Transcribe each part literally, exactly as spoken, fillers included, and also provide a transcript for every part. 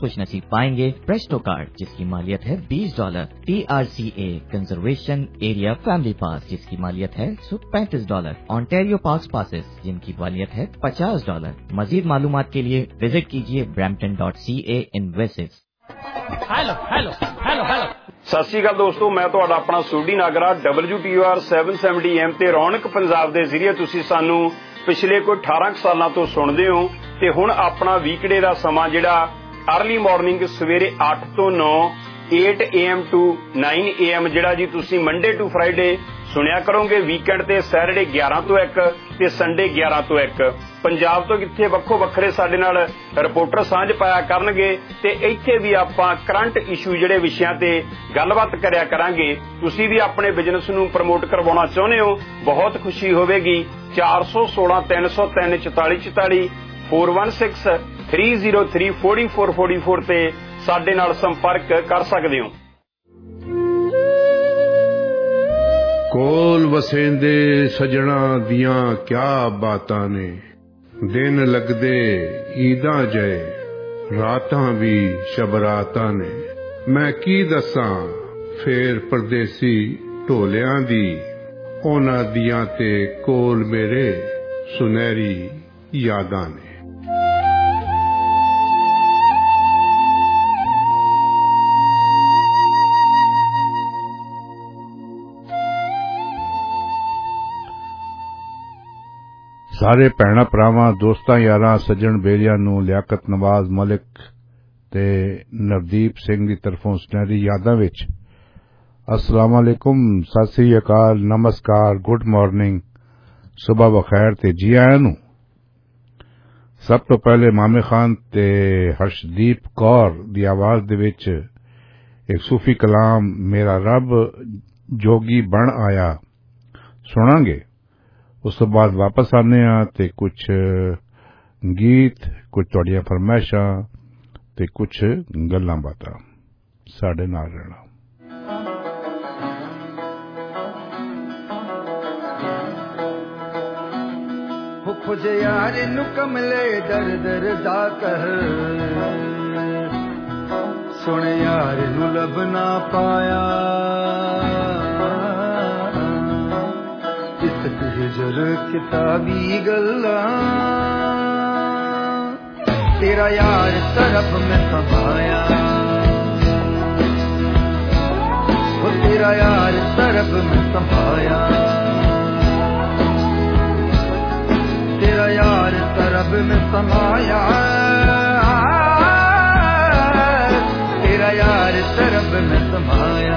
खुशनसीब पाएंगे Presto card जिसकी मालियत है बीस dollar, T R C A conservation area family pass जिसकी मालियत है पैंतीस डॉलर, ऑन्टेरियो पास पासेस जिनकी मालियत है पचास डॉलर। मजीद मालूमात के लिए विजिट कीजिए ब्रैम्पटन डॉट सी ए इन्वेसिस। हेलो हेलो हेलो हेलो सत श्री अकाल दोस्तों, मैं ਤੁਹਾਡਾ ਆਪਣਾ Sudi Nagra W T R ਸੱਤ ਸੌ ਸੱਤਰ ਐਮ ਤੇ ਰੌਣਕ ਪੰਜਾਬ ਦੇ ਜ਼ਰੀਏ ਤੁਸੀਂ ਸਾਨੂੰ ਪਿਛਲੇ ਕੋਈ ਅਠਾਰਾਂ ਸਾਲਾਂ ਤੋਂ ਸੁਣਦੇ ਹੋ ਤੇ ਹੁਣ ਆਪਣਾ ਵੀਕਡੇ ਦਾ ਸਮਾਂ ਜਿਹੜਾ अर्ਲੀ ਮਾਰਨਿੰਗ ਸਵੇਰੇ ਅੱਠ ਤੋਂ ਨੌ ਅੱਠ ਏ ਐਮ ਟੂ ਨੌ ਏ ਐਮ ਜਿਹੜਾ ਜੀ ਤੁਸੀਂ ਮੰਡੇ ਟੂ ਫਰਾਈਡੇ ਸੁਣਿਆ ਕਰੋਗੇ। ਵੀਕਐਂਡ ਤੇ ਸੈਟਰਡੇ ਗਿਆਰਾਂ ਤੋਂ ਇੱਕ ਤੇ ਸੰਡੇ ਗਿਆਰਾਂ ਤੋਂ ਇੱਕ। ਪੰਜਾਬ ਤੋਂ ਕਿੱਥੇ ਵੱਖੋ ਵੱਖਰੇ ਸਾਡੇ ਨਾਲ ਰਿਪੋਰਟਰ ਸਾਂਝ ਪਾਇਆ ਕਰਨਗੇ ਤੇ ਇੱਥੇ ਵੀ ਆਪਾਂ ਕਰੰਟ ਇਸ਼ੂ ਜਿਹੜੇ ਵਿਸ਼ਿਆਂ ਤੇ ਗੱਲਬਾਤ ਕਰਿਆ ਕਰਾਂਗੇ। ਤੁਸੀਂ ਵੀ ਆਪਣੇ ਬਿਜ਼ਨਸ ਨੂੰ ਪ੍ਰਮੋਟ ਕਰਵਾਉਣਾ ਚਾਹੁੰਦੇ ਹੋ, ਬਹੁਤ ਖੁਸ਼ੀ ਹੋਵੇਗੀ। ਚਾਰ ਸੌ ਸੋਲਾਂ ਤਿੰਨ ਸੌ ਤਿੰਨ ਚੁਤਾਲੀ ਚੁਤਾਲੀ four one six three zero three forty four forty four ਤੇ ਸਾਡੇ ਨਾਲ ਸੰਪਰਕ ਕਰ ਸਕਦੇ ਹੋ। ਕੋਲ ਵਸੇਂਦੇ ਸਜਣਾ ਦੀਆਂ ਕਿਆ ਬਾਤਾਂ ਨੇ, ਦਿਨ ਲੱਗਦੇ ਈਦਾਂ ਜਏ ਰਾਤਾਂ ਵੀ ਸ਼ਬਰਾਤਾਂ ਨੇ। ਮੈਂ ਕੀ ਦੱਸਾਂ ਫੇਰ ਪਰਦੇਸੀ ਢੋਲਿਆਂ ਦੀ, ਉਹਨਾਂ ਦੀਆਂ ਤੇ ਕੋਲ ਮੇਰੇ ਸੁਨਹਿਰੀ ਯਾਦਾਂ ਨੇ। ਸਾਰੇ ਭੈਣਾਂ ਭਰਾਵਾਂ ਦੋਸਤਾਂ ਯਾਰਾਂ ਸੱਜਣ ਬੇਲੀਆਂ ਨੂੰ ਲਿਆਕਤ ਨਵਾਜ਼ ਮਲਿਕ ਤੇ ਨਵਦੀਪ ਸਿੰਘ ਦੀ ਤਰਫੋਂ ਸੁਨਹਿਰੀ ਯਾਦਾਂ ਵਿੱਚ अस्सलाम वालेकुम, सत श्री अकाल, नमस्कार, गुड मॉर्निंग, सुबह बखैर ते जी आया नू। सब तो पहले मामे खान ते हर्षदीप कौर दी आवाज दे विच एक सूफी कलाम मेरा रब जोगी बन आया सुनांगे। उस तो बाद वापस आने आ ते कुछ गीत, कुछ तुहाडियां फरमाइशां ते कुछ गल्लां बातां। साडे नाल रहना। खुज यार नु कमले दर दर दा कर, सुन यार नु लब ना पाया, इस हिजर किताबी गल्ला तेरा यार तरफ में समाया, वो तेरा यार तरफ में समाया, तेरा यार तरब में समाया, तेरा यार तरब में समाया।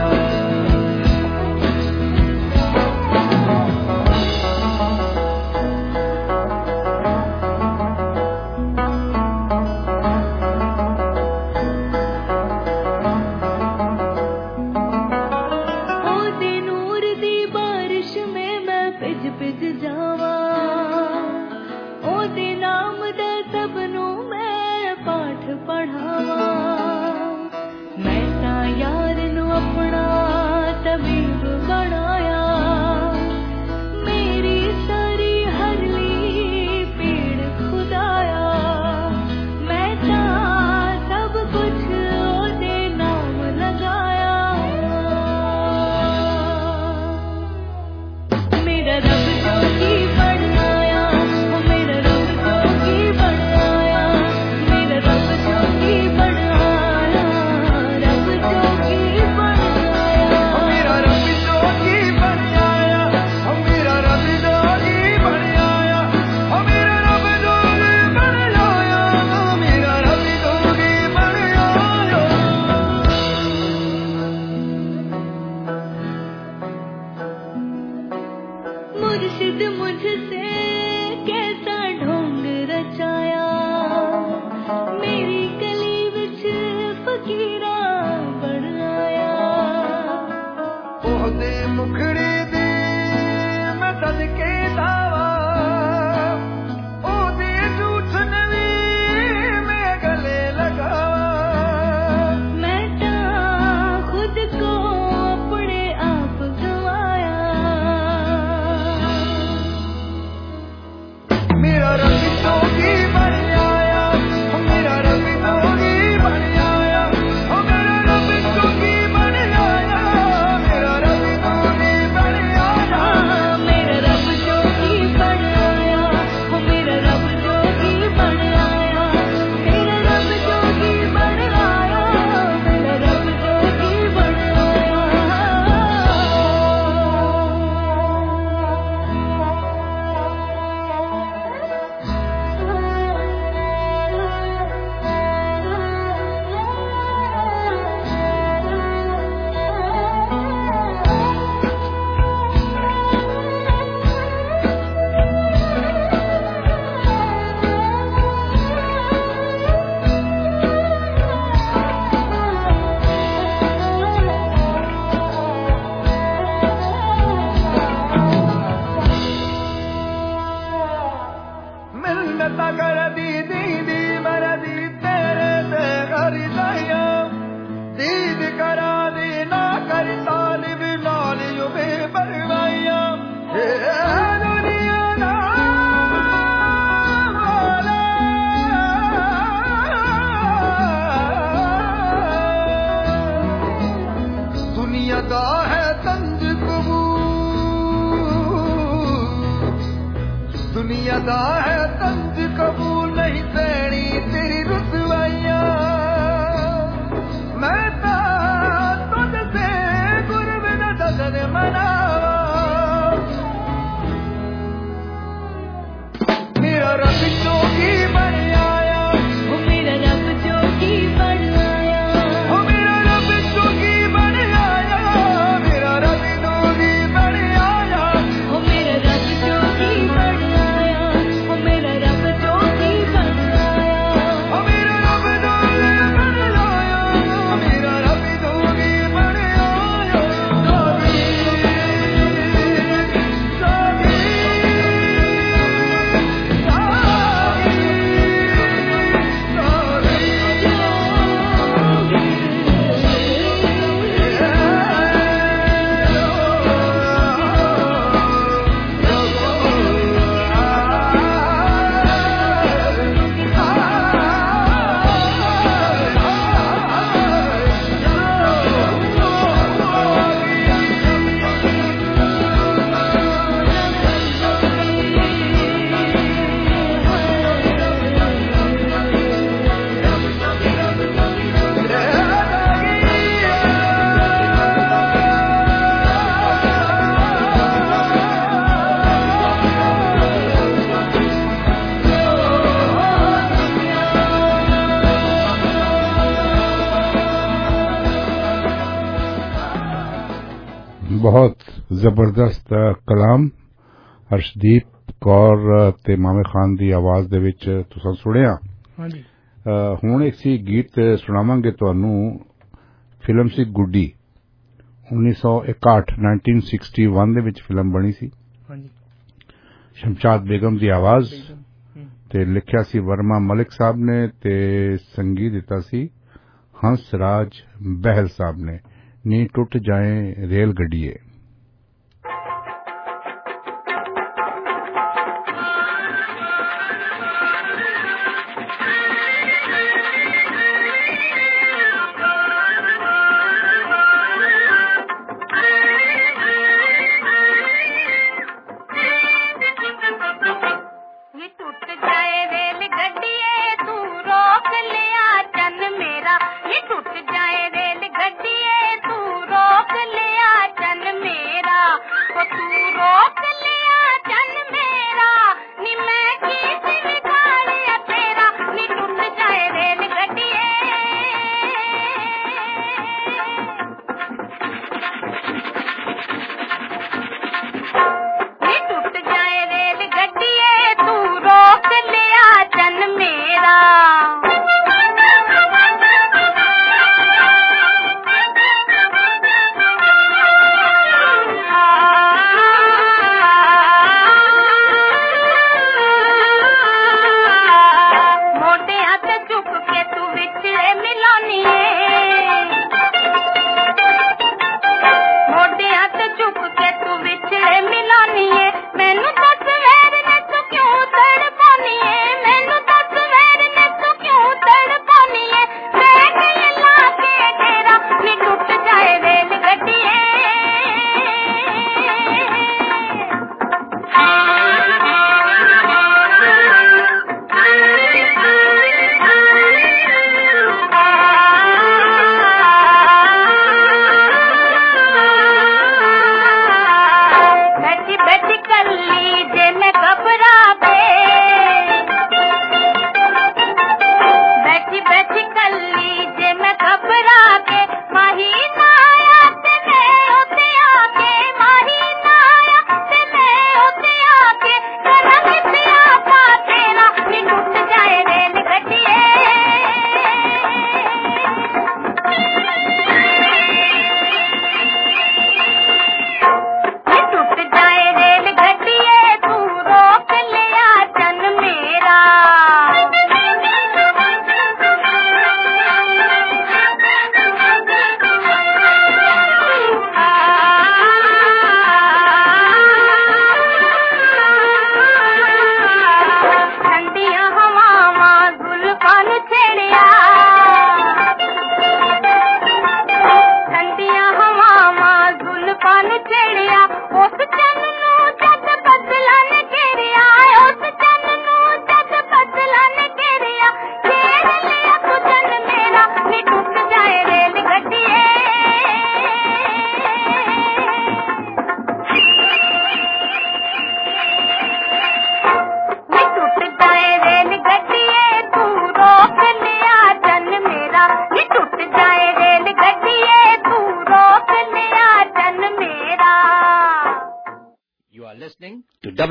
मेरा रब जोगी बन आया, मेरा रब जोगी बन अदा है तंज कबूल नहीं तेरी तेरी रुसवाइयां मैं ता तुझसे गुरब न ददन मना मेरा रब जोगी बन आया वो मेरा रब जोगी बन आया वो मेरा रब जोगी बन आया मेरा रब जोगी बन आया वो मेरा रब जोगी बन आया वो मेरा रब जोगी बन आया वो मेरा रब जोगी बन आया मेरा रब जोगी बन आया बहुत जबरदस्त कलाम हर्षदीप कौर ते मामे खान दी आवाज दे विच तुसां सुनिया। हाँ जी। हुण एक सी गीत सुनावांगे तुहानू फिल्म सी गुड्डी उन्नीस सौ इकसठ नाइनटीन सिक्सटी वन दे विच फिल्म बनी सी। हाँ जी। शमशाद बेगम दी आवाज ते लिखिया सी वर्मा मलिक साहब ने ते संगीत दिता सी हंस राज बहल साहब ने। नी टुट जाए रेल गड्डिए। टूट जाए रेल गड्डिए तू रोक लिया चन में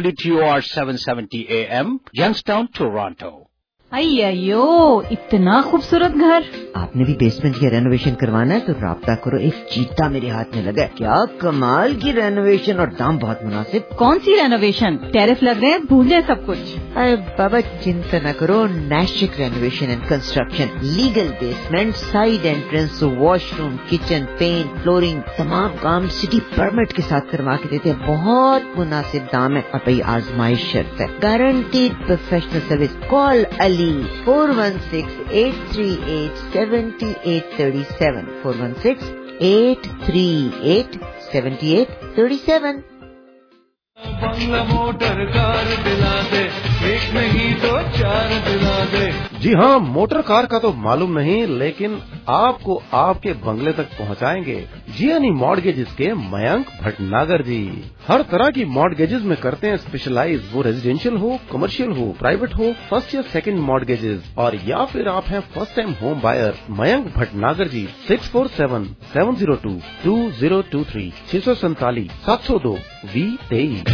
W T O R seven seventy A M, Youngstown, Toronto. अय्यो इतना खूबसूरत घर। आपने भी बेसमेंट की रेनोवेशन करवाना है तो राब्ता करो, एक चीता मेरे हाथ में लगा। क्या कमाल की रेनोवेशन और दाम बहुत मुनासिब। कौन सी रेनोवेशन? टैरिफ लग रहे हैं, भूल जाए सब कुछ। अरे बाबा चिंता न करो, Nashik renovation and construction, legal basement, side entrance, washroom, kitchen, paint, flooring, तमाम काम सिटी परमिट के साथ करवा के देते हैं। बहुत मुनासिब दाम है और भाई आजमाइश शर्त है, guaranteed professional service. Call Ali four one six, eight three eight, seven eight three seven, four one six, eight three eight, seven eight three seven। बंगला मोटर कार दिला दे, एक नहीं तो चार दिला दे। जी हाँ, मोटर कार का तो मालूम नहीं, लेकिन आपको आपके बंगले तक पहुँचाएंगे जियानी मॉर्गेजेस के मयंक भटनागर जी। हर तरह की मॉर्गेजेस में करते हैं स्पेशलाइज, वो रेजिडेंशियल हो, कमर्शियल हो, प्राइवेट हो, फर्स्ट या सेकंड मॉर्गेजेस, और या फिर आप हैं first time home buyer. Mayank Bhatnagar ji six four seven seven zero two two zero two three छह सौ सैतालीस सात सौ दो वी तेईस।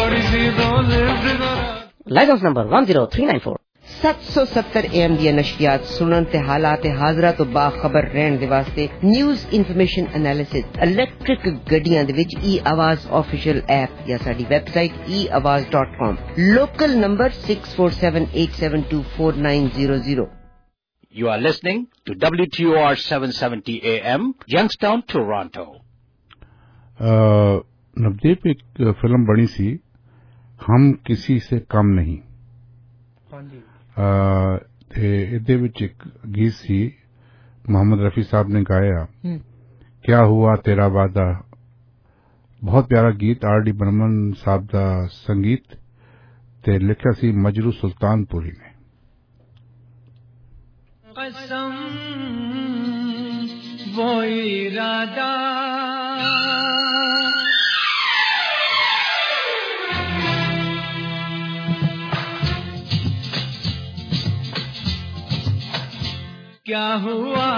Licence number one zero three nine four. सत्त सौ सत्तर एम दी नशियात सुनन ते हालात हाजरा तो बाखबर रहन दे वास्ते न्यूज़ इन्फॉर्मेशन एनालिसिस इलेक्ट्रिक गड्डियां दे विच ई आवाज ऑफिशियल ऐप या साडी website e Awaaz dot com. Local number six four seven eight seven two four nine zero zero. You are listening to W T O R seven seventy A M, Youngstown, Toronto. Navdeep, एक film बनी सी हम किसी से कम नहीं। ਇਹਦੇ ਵਿੱਚ ਇੱਕ ਗੀਤ ਸੀ ਮੁਹੰਮਦ ਰਫੀ ਸਾਹਿਬ ਨੇ ਗਾਇਆ, क्या हुआ तेरा वादा। बहुत प्यारा गीत, आर डी बर्मन साहब ਦਾ संगीत ਤੇ ਲਿਖਿਆ ਸੀ ਮਜਰੂ ਸੁਲਤਾਨਪੁਰੀ ਨੇ। कसम वो इरादा क्या हुआ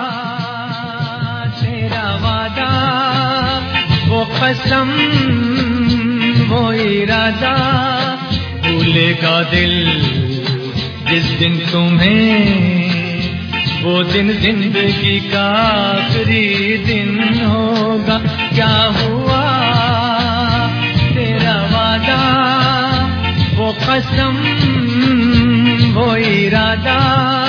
तेरा वादा, वो कसम वो इरादा, भूलेगा दिल जिस दिन तुम्हें, वो दिन जिंदगी का आखिरी दिन होगा। क्या हुआ तेरा वादा, वो कसम वो इरादा।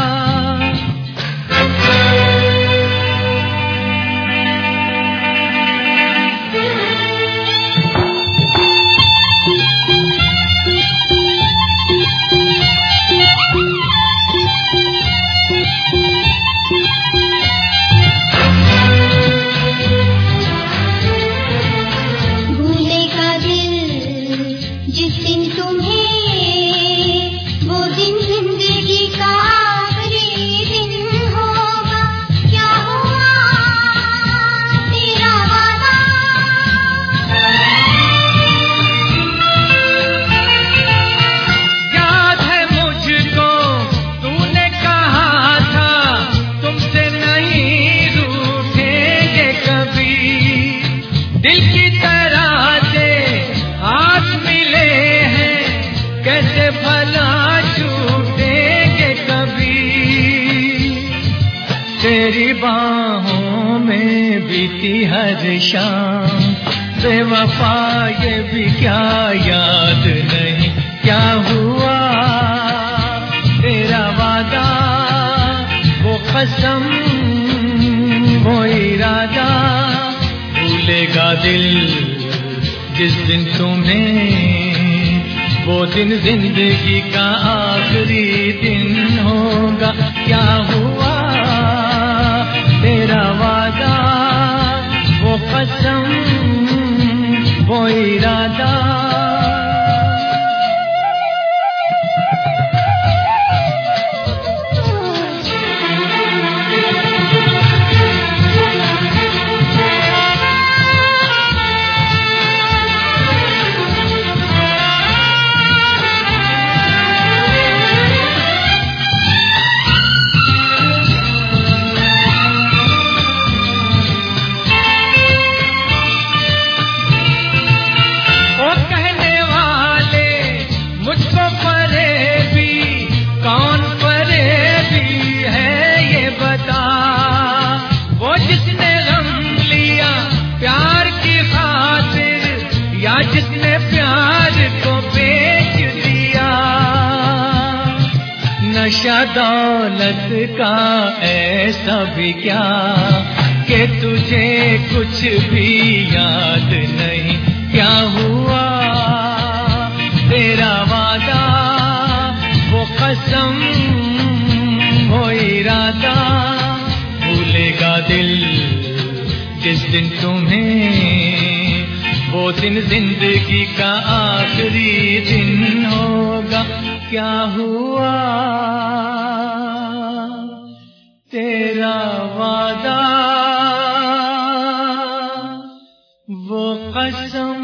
हर शाम बेवफा ये भी क्या याद नहीं, क्या हुआ तेरा वादा, वो कसम वो इरादा, भूलेगा दिल जिस दिन तुम्हें, वो दिन जिंदगी का आखिरी दिन होगा। क्या हुआ तेरा वादा, वो कसम वो इरादा। नशा दौलत का ऐसा भी क्या कि तुझे कुछ भी याद नहीं। क्या हुआ तेरा वादा, वो कसम, वो इरादा, भूलेगा दिल जिस दिन तुम्हें, वो दिन जिंदगी का आखिरी दिन होगा। क्या हुआ तेरा वादा, वो कसम।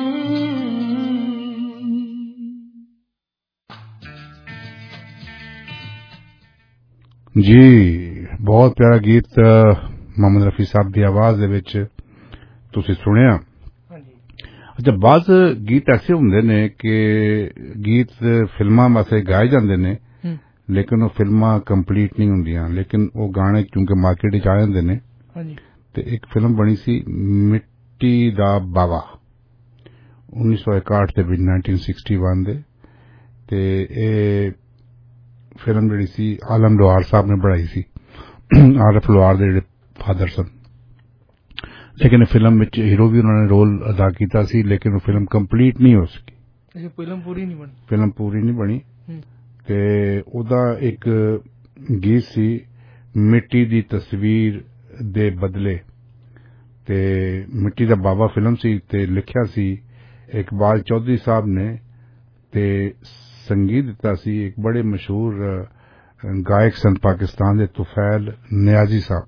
जी बहुत प्यारा गीत मोहम्मद रफी साहब की आवाज दे विच तुसी सुनिया। अच्छा बाज़ गीत ऐसे हुंदे ने कि गीत फिल्मां वास्ते गाए जांदे ने लेकिन वो फिल्मां कंप्लीट नहीं हुंदियां, लेकिन वो गाने क्योंकि मार्केट विच आ जांदे ने। ते एक फिल्म बनी सी मिट्टी दा बावा उन्नीस सौ इकाहठ दे विच नाइनटीन सिक्सटी वन दे, ते ए फिल्म जिहड़ी सी आलम लोहार साहब ने बनाई सी, आरिफ लोहार दे जिहड़े फादर सन। लेकिन फिल्म विच हीरो भी उन्होंने रोल अदा किया सी, लेकिन वो फिल्म कंप्लीट नहीं हो सकी। अच्छा फिल्म पूरी नहीं बनी। फिल्म पूरी नहीं बनी। ते ओदा एक गीत सी मिट्टी दी तस्वीर दे बदले, ते मिट्टी दा बाबा फिल्म सी ते लिखिया सी इकबाल चौधरी साहब ने, ते संगीत दिता सी एक बड़े मशहूर गायक सन पाकिस्तान दे तुफैल नियाजी साहब।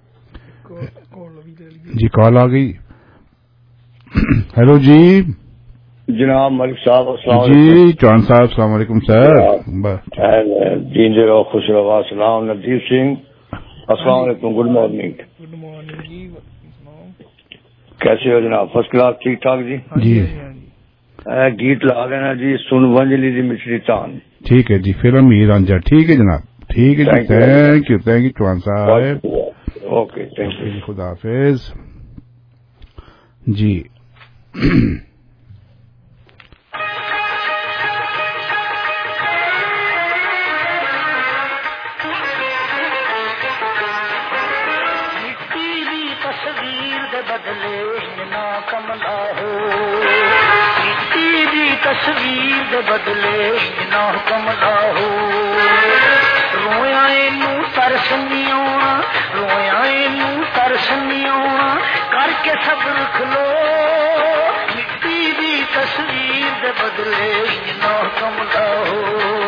जी कॉल आ गई। हेलो जी जनाब मलिक साहब अस्सलाम जी, चौहान साहब अस्सलाम वालेकुम सर। जींदे रहो खुश रहो। सलाम नरदीप सिंह अस्सलाम वालेकुम, गुड मॉर्निंग। गुड मॉर्निंग जी, कैसे हो जनाब? फर्स्ट क्लास ठीक ठाक जी। जी ए, गीत ला देना जी, सुन वंजली दी मिश्री तान। ठीक है जी, फिल्म हीर रांझा। ठीक है जनाब, ठीक है जी, thank you thank you Chauhan साहब। ओके थैंक यू, खुदा हाफिज जी। तस्वीर दे बदले ना कमला हो, रोया नू तरस नहीं आना, रोया नू तरस नहीं आना, करके सब्र खलो। मिट्टी दी तस्वीर दे बदले ना कमला हो।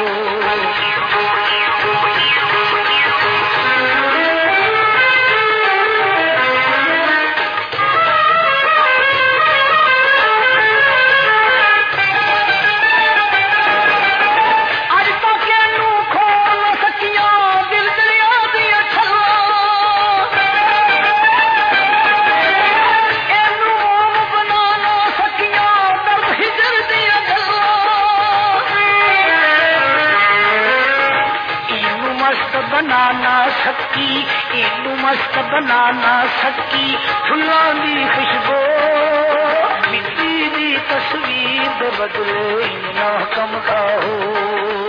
बनाना सकी इनू मस्त बनाना सकी, फुल्लां दी खुशबू मिट्टी दी तस्वीर दे बदले ना कमदा हो।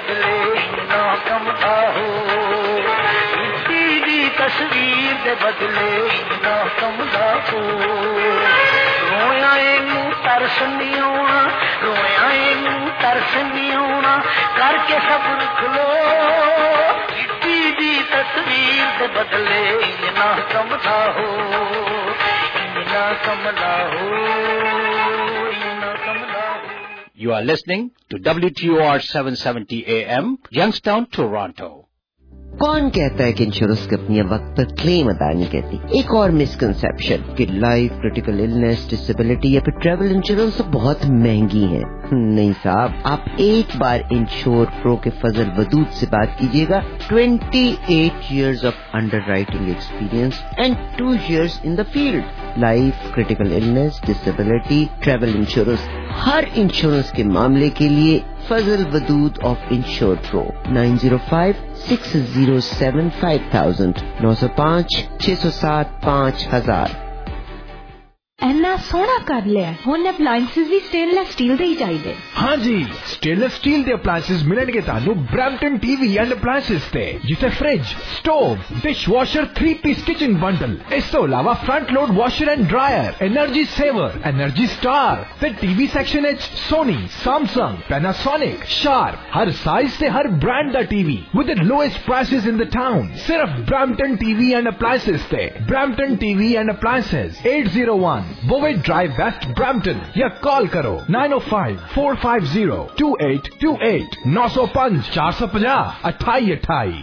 बदले ना कमदा हो टीवी तस्वीर दे बदले ना कमदा हो रोया नू तरस नहीं आना रोया नू तरस नहीं आना करके सब्र खलो टीवी तस्वीर दे बदले ना कमदा हो ना कमदा हो ना कमदा हो। You are listening to W T O R seven seventy A M, Youngstown, Toronto. कौन कहता है कि इंश्योरेंस कंपनियां वक्त पर क्लेम अदा नहीं करती? एक और मिसकंसेप्शन कि लाइफ, क्रिटिकल इलनेस, डिसेबिलिटी या फिर ट्रैवल इंश्योरेंस बहुत महंगी है। नहीं साहब, आप एक बार इंश्योर प्रो के फजल वदूद से बात कीजिएगा। अट्ठाईस years of underwriting experience and two years in the field. Life, critical illness, disability, travel insurance, हर इंश्योरेंस के मामले के लिए Fazal Wadood of Insure Pro nine zero five six zero seven five thousand नौ सौ पाँच छह सौ सात पाँच हजार। इन्ना सोना कर लिया हुन अप्लायंसेस भी स्टेनलेस स्टील दे ही चाहिए। हाँ जी, स्टेनलेस स्टील दे अप्लायंसेस मिलणगे तानू ब्रैम्पटन टीवी एंड अप्लायंसेस ते, जिथे fridge, stove, dishwasher, three piece kitchen bundle, इस तो अलावा front load washer and dryer, energy saver, energy star ते टीवी सेक्शन एच सोनी, सैमसंग, पैनासोनिक, शार्प, हर साइज से हर ब्रांड दा TV with the lowest prices in the town. सिर्फ ब्रैम्पटन टीवी एंड अप्लायंसेस ते। Brampton TV and appliances eight zero one Bovaird Drive West Brampton या call करो nine oh five four five zero two eight two eight नौ सौ पाँच चार सौ पचास अट्ठाई अट्ठाई।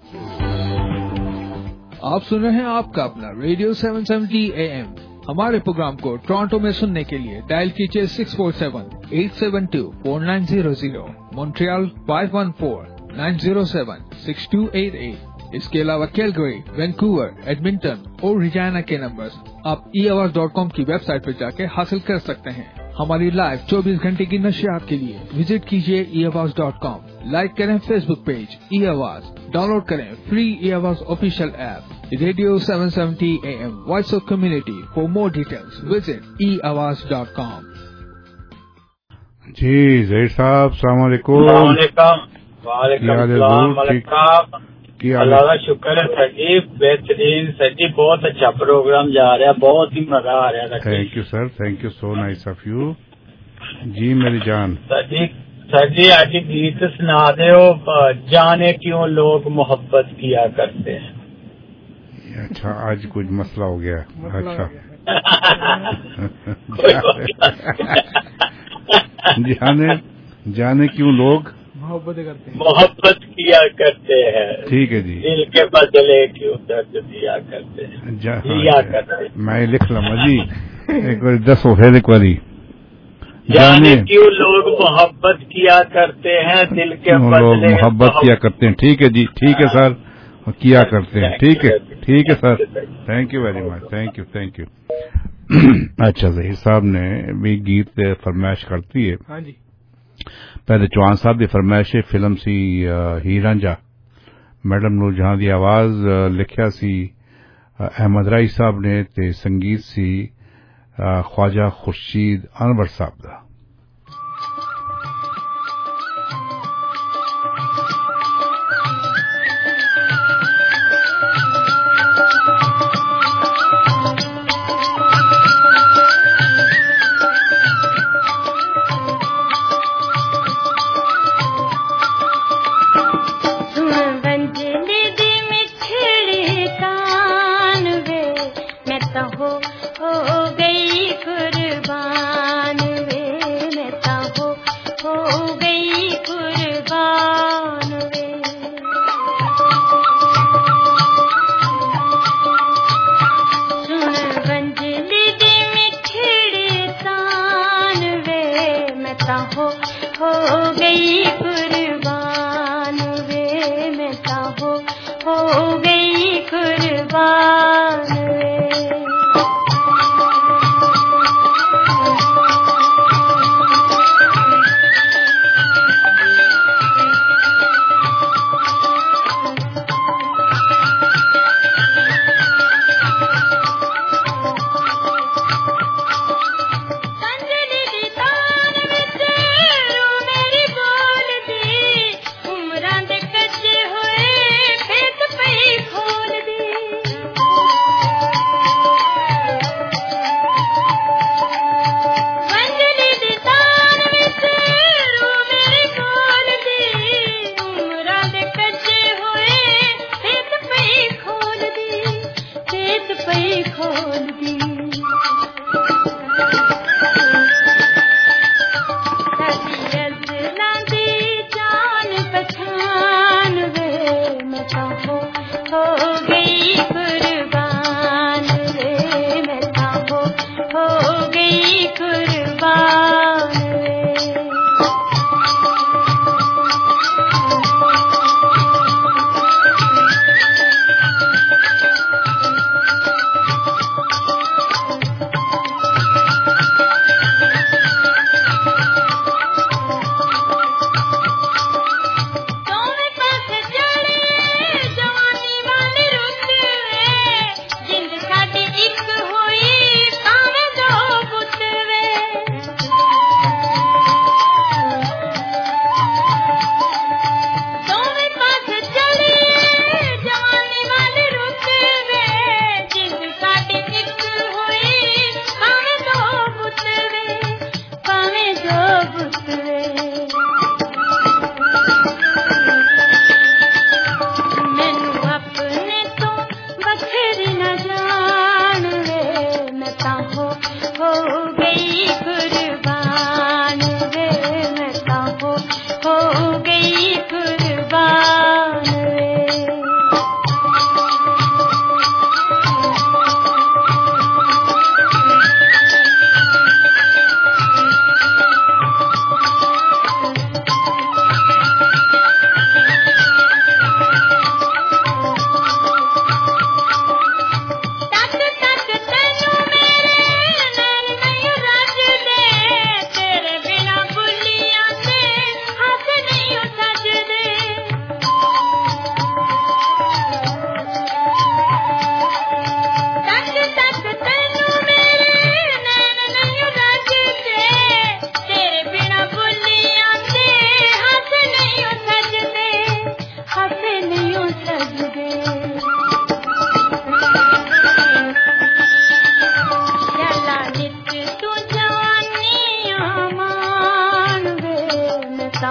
आप सुन रहे हैं आपका अपना radio seven seventy A M. हमारे प्रोग्राम को टोरंटो में सुनने के लिए डायल कीजिए six four seven eight seven two four nine zero zero, Montreal five one four nine zero seven six two eight eight. इसके अलावा कैलगरी, वैंकूवर, एडमिंटन और रिजाना के नंबर्स आप ई आवाज डॉट कॉम की वेबसाइट पर जाके हासिल कर सकते हैं। हमारी लाइव चौबीस घंटे की नशियात के लिए विजिट कीजिए e Awaaz dot com. Like करें Facebook page e Awaaz, download करें free e Awaaz official app radio seven seventy A M voice of community. For more details visit e Awaaz dot com. जी जहीर साहब, अस्सलाम वालेकुम। अल्लाह का शुक्र है सर जी, बेहतरीन सर जी, बहुत अच्छा प्रोग्राम जा रहा है, बहुत ही मजा आ रहा है। Thank you sir, thank you so nice of you. जी मेरी जान। सर जी सर जी आज गीत सुना दे हो, जाने क्यों लोग मोहब्बत किया करते हैं। अच्छा, आज कुछ मसला हो गया। अच्छा जाने जाने क्यों लोग मोहब्बत करते हैं मोहब्बत किया करते हैं। ठीक है जी। दिल के बदले क्यों दर्द दिया करते हैं। दिया करते हैं। मैं लिख लूँगा जी, एक बार दस हो फिर एक बारी। जाने क्यों लोग मोहब्बत किया करते हैं, दिल के बदले मोहब्बत किया करते हैं। ठीक है जी, ठीक है सर, किया करते हैं। ठीक है, ठीक है sir, thank you very much, thank you thank you. अच्छा, जहीर साहब ने भी गीत फरमाइश करती है। हाँ जी। पहले चौहान साहब की फरमाइश फिल्म सी ही रांझा, मैडम नूरजहां की आवाज लिखिया सी अहमद राई साहब ने ते संगीत सी ख्वाजा खुर्शीद अनवर साहब का।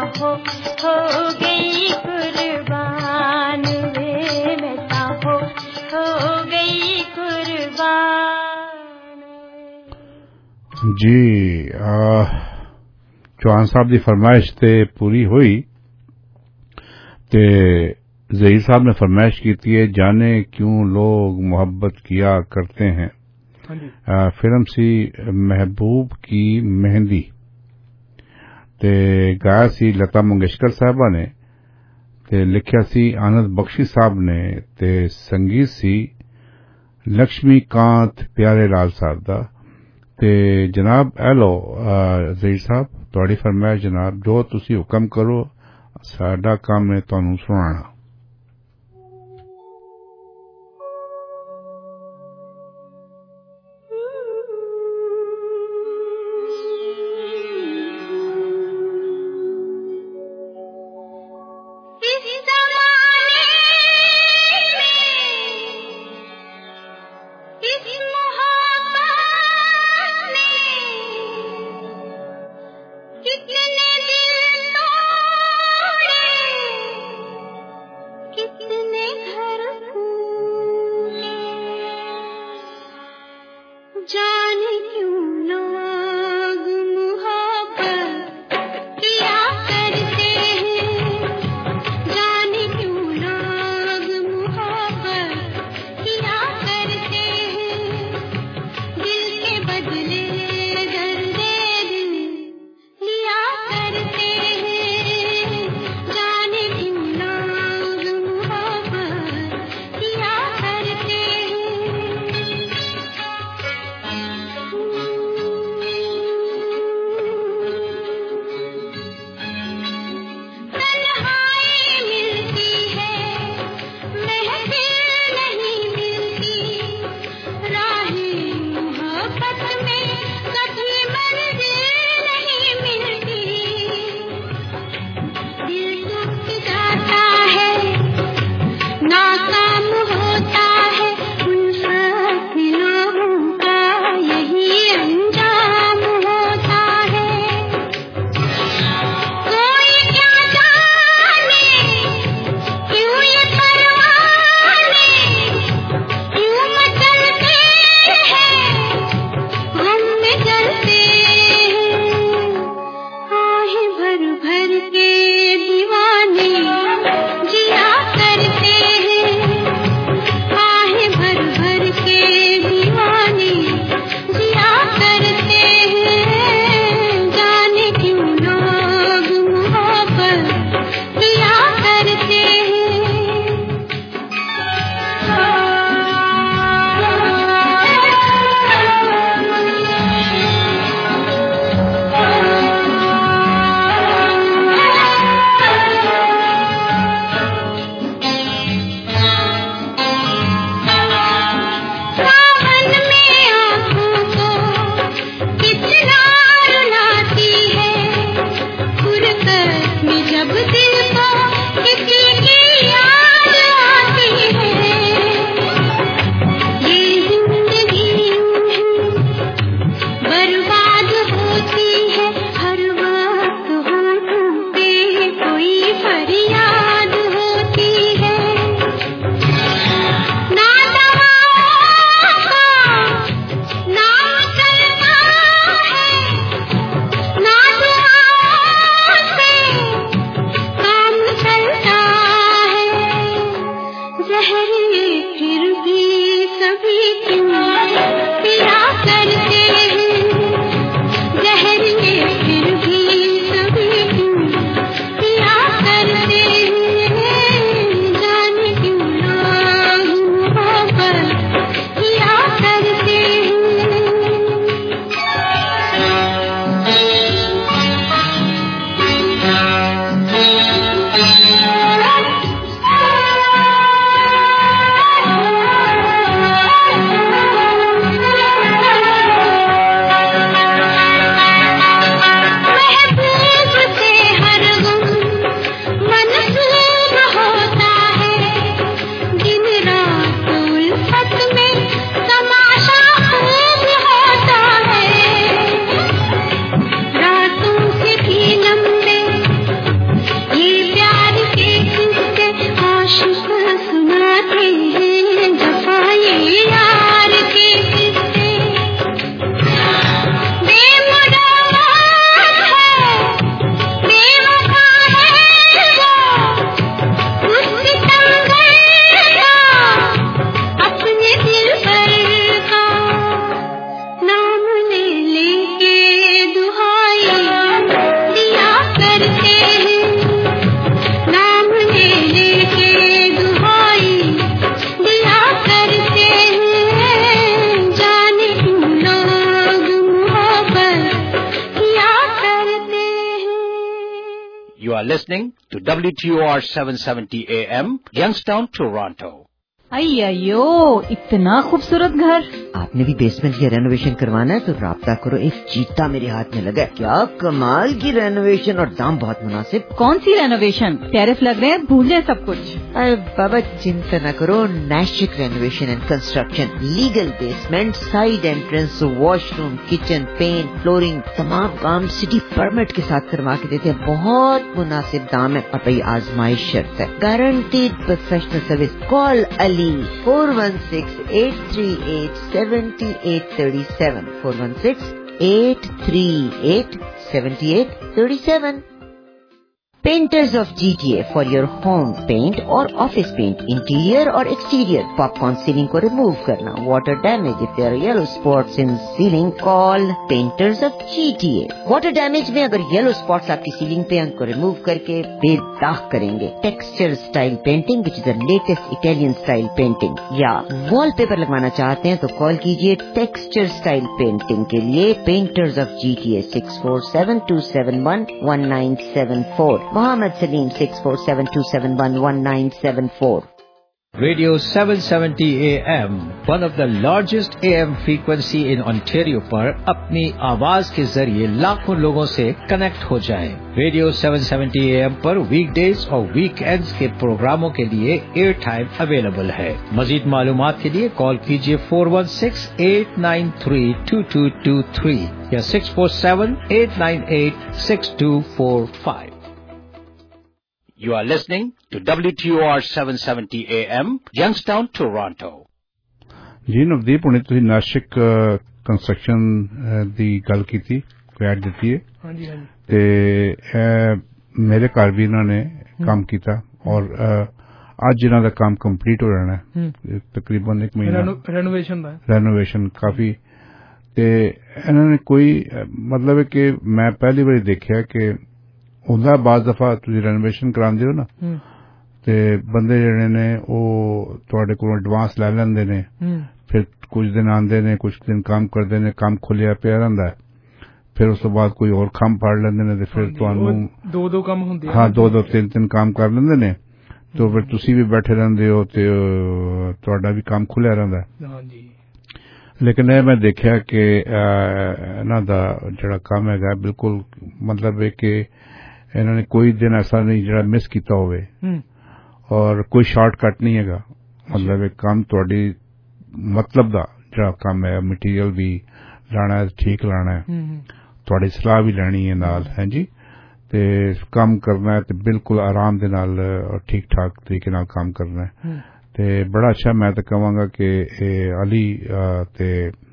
हो हो गई कुर्बान वे मैं हो हो गई कुर्बान। जी आ, चौहान साहब की फरमाइश ते पूरी हुई ते ज़हीर साहब ने फरमाइश की थी है जाने क्यों लोग मोहब्बत किया करते हैं। आ, फिल्म सी महबूब की मेहंदी ते गाया सी लता मंगेशकर साहबा ने ते लिखिया सी आनंद बख्शी साहब ने ते संगीत सी लक्ष्मीकांत प्यारे लाल साहब दा। ते जनाब एलो ज़हीर साहब तुहाडी फरमाइश जनाब जो तुसी हुक्म करो साडा काम है तुहानू सुनाना। कितने दिल तोड़े You are listening to W T O R seven seventy A M, Youngstown, Toronto. अयो इतना खूबसूरत घर। आपने भी बेसमेंट या रेनोवेशन करवाना है तो राब्ता करो, एक चीता मेरे हाथ में लगा है। क्या कमाल की रेनोवेशन और दाम बहुत मुनासिब। कौन सी रेनोवेशन? टैरिफ लग रहे हैं, भूल जाए सब कुछ। अरे बाबा चिंता न करो, Nashik renovation and construction, legal basement, side entrance, washroom, kitchen, paint, flooring, तमाम काम सिटी परमिट के साथ करवा के देते हैं। बहुत मुनासिब दाम है और भाई आजमाइश शर्त है, guaranteed professional service. Call Ali four one six, eight three eight, seven eight three seven, four one six, eight three eight, seven eight three seven. Painters of G T A for your home paint or office paint, interior or exterior. Popcorn ceiling को remove करना, water damage, if there are yellow spots in ceiling, call Painters of G T A. Water damage में अगर yellow spots आपकी ceiling पे उनको remove करके बेदाग करेंगे. Texture style painting, which is the latest Italian style painting. या wallpaper लगवाना चाहते हैं तो call कीजिए Texture style painting के लिए Painters of G T A six four seven, two seven one, one nine seven four. Mohammed Salim six four seven, two seven one, one nine seven four. Radio seven seventy A M, one of the largest A M frequency in Ontario पर अपनी आवाज के जरिए लाखों लोगों से connect हो जाएं। Radio seven seventy A M पर वीकडेज और वीकेंड्स के प्रोग्रामों के लिए एयर टाइम अवेलेबल है। मजीद मालूमात के लिए कॉल कीजिए four one six, eight nine three, two two two three या six four seven, eight nine eight, six two four five. You are listening to W T O R seven seventy A M, Youngstown, Toronto. जी नਵਦੀਪ ਹੁਣੇ ਤੁਸੀਂ Nashik construction ਦੀ ਗੱਲ ਕੀਤੀ, ਕੋਈ add ਦਿੱਤੀ ਹੈ। ਹਾਂਜੀ ਹਾਂਜੀ। ਤੇ ਮੇਰੇ ਘਰ ਵੀ ਇਹਨਾਂ ਨੇ ਕੰਮ ਕੀਤਾ ਔਰ ਅੱਜ ਇਹਨਾਂ ਦਾ ਕੰਮ ਕੰਪਲੀਟ ਹੋ ਜਾਣਾ ਹੈ, ਤਕਰੀਬਨ ਇੱਕ ਮਹੀਨਾ ਰੈਨੋਵੇਸ਼ਨ ਦਾ ਰੈਨੋਵੇਸ਼ਨ ਕਾਫੀ। ਤੇ ਇਹਨਾਂ ਨੇ ਕੋਈ ਮਤਲਬ ਹੈ ਕਿ ਮੈਂ ਪਹਿਲੀ ਵਾਰੀ ਦੇਖਿਆ ਕਿ ਹੁੰਦਾ ਬਾਜ਼ ਦਫਾ ਤੁਸੀਂ ਰੈਨੋਵੇਸ਼ਨ ਕਰਾਉਂਦੇ ਹੋ ਨਾ ਤੇ ਬੰਦੇ ਜਿਹੜੇ ਨੇ ਉਹ ਤੁਹਾਡੇ ਕੋਲੋਂ ਐਡਵਾਂਸ ਲੈ ਲੈਂਦੇ ਨੇ, ਫਿਰ ਕੁਝ ਦਿਨ ਆਉਂਦੇ ਨੇ, ਕੁਝ ਦਿਨ ਕੰਮ ਕਰਦੇ ਨੇ, ਕੰਮ ਖੁੱਲਿਆ ਪਿਆ ਰਹਿੰਦਾ, ਫਿਰ ਉਸ ਤੋਂ ਬਾਅਦ ਕੋਈ ਹੋਰ ਕੰਮ ਫੜ ਲੈਂਦੇ ਨੇ ਤੇ ਫਿਰ ਤੁਹਾਨੂੰ ਦੋ ਦੋ ਕੰਮ ਹੁੰਦੇ ਹਾਂ ਦੋ ਦੋ ਤਿੰਨ ਤਿੰਨ ਕੰਮ ਕਰ ਲੈਂਦੇ ਨੇ ਤੇ ਫਿਰ ਤੁਸੀਂ ਵੀ ਬੈਠੇ ਰਹਿੰਦੇ ਹੋ ਤੇ ਤੁਹਾਡਾ ਵੀ ਕੰਮ ਖੁੱਲਿਆ ਰਹਿੰਦਾ। ਹਾਂਜੀ। ਲੇਕਿਨ ਇਹ ਮੈਂ ਦੇਖਿਆ ਕਿ ਇਹਨਾਂ ਦਾ ਜਿਹੜਾ ਕੰਮ ਹੈਗਾ ਬਿਲਕੁਲ ਮਤਲਬ ਹੈ ਕਿ ਇਹਨਾਂ ਨੇ ਕੋਈ ਦਿਨ ਐਸਾ ਨਹੀਂ ਜਿਹੜਾ ਮਿਸ ਕੀਤਾ ਹੋਵੇ ਔਰ ਕੋਈ ਸ਼ਾਰਟਕਟ ਨਹੀਂ ਹੈਗਾ। ਮਤਲਬ ਇਹ ਕੰਮ ਤੁਹਾਡੀ ਮਤਲਬ ਦਾ ਜਿਹੜਾ ਕੰਮ ਹੈ, ਮਟੀਰੀਅਲ ਵੀ ਲਾਣਾ ਠੀਕ ਲਾਣਾ ਹੈ, ਤੁਹਾਡੀ ਸਲਾਹ ਵੀ ਲੈਣੀ ਹੈ ਨਾਲ, ਹਾਂਜੀ, ਤੇ ਕੰਮ ਕਰਨਾ ਹੈ ਤੇ ਬਿਲਕੁਲ ਆਰਾਮ ਦੇ ਨਾਲ ਠੀਕ ਠਾਕ ਤਰੀਕੇ ਨਾਲ ਕੰਮ ਕਰਨਾ ਹੈ ਤੇ ਬੜਾ ਅੱਛਾ। ਮੈਂ ਤਾਂ ਕਹਾਂਗਾ ਕਿ ਇਹ ਅਲੀ ਤੇ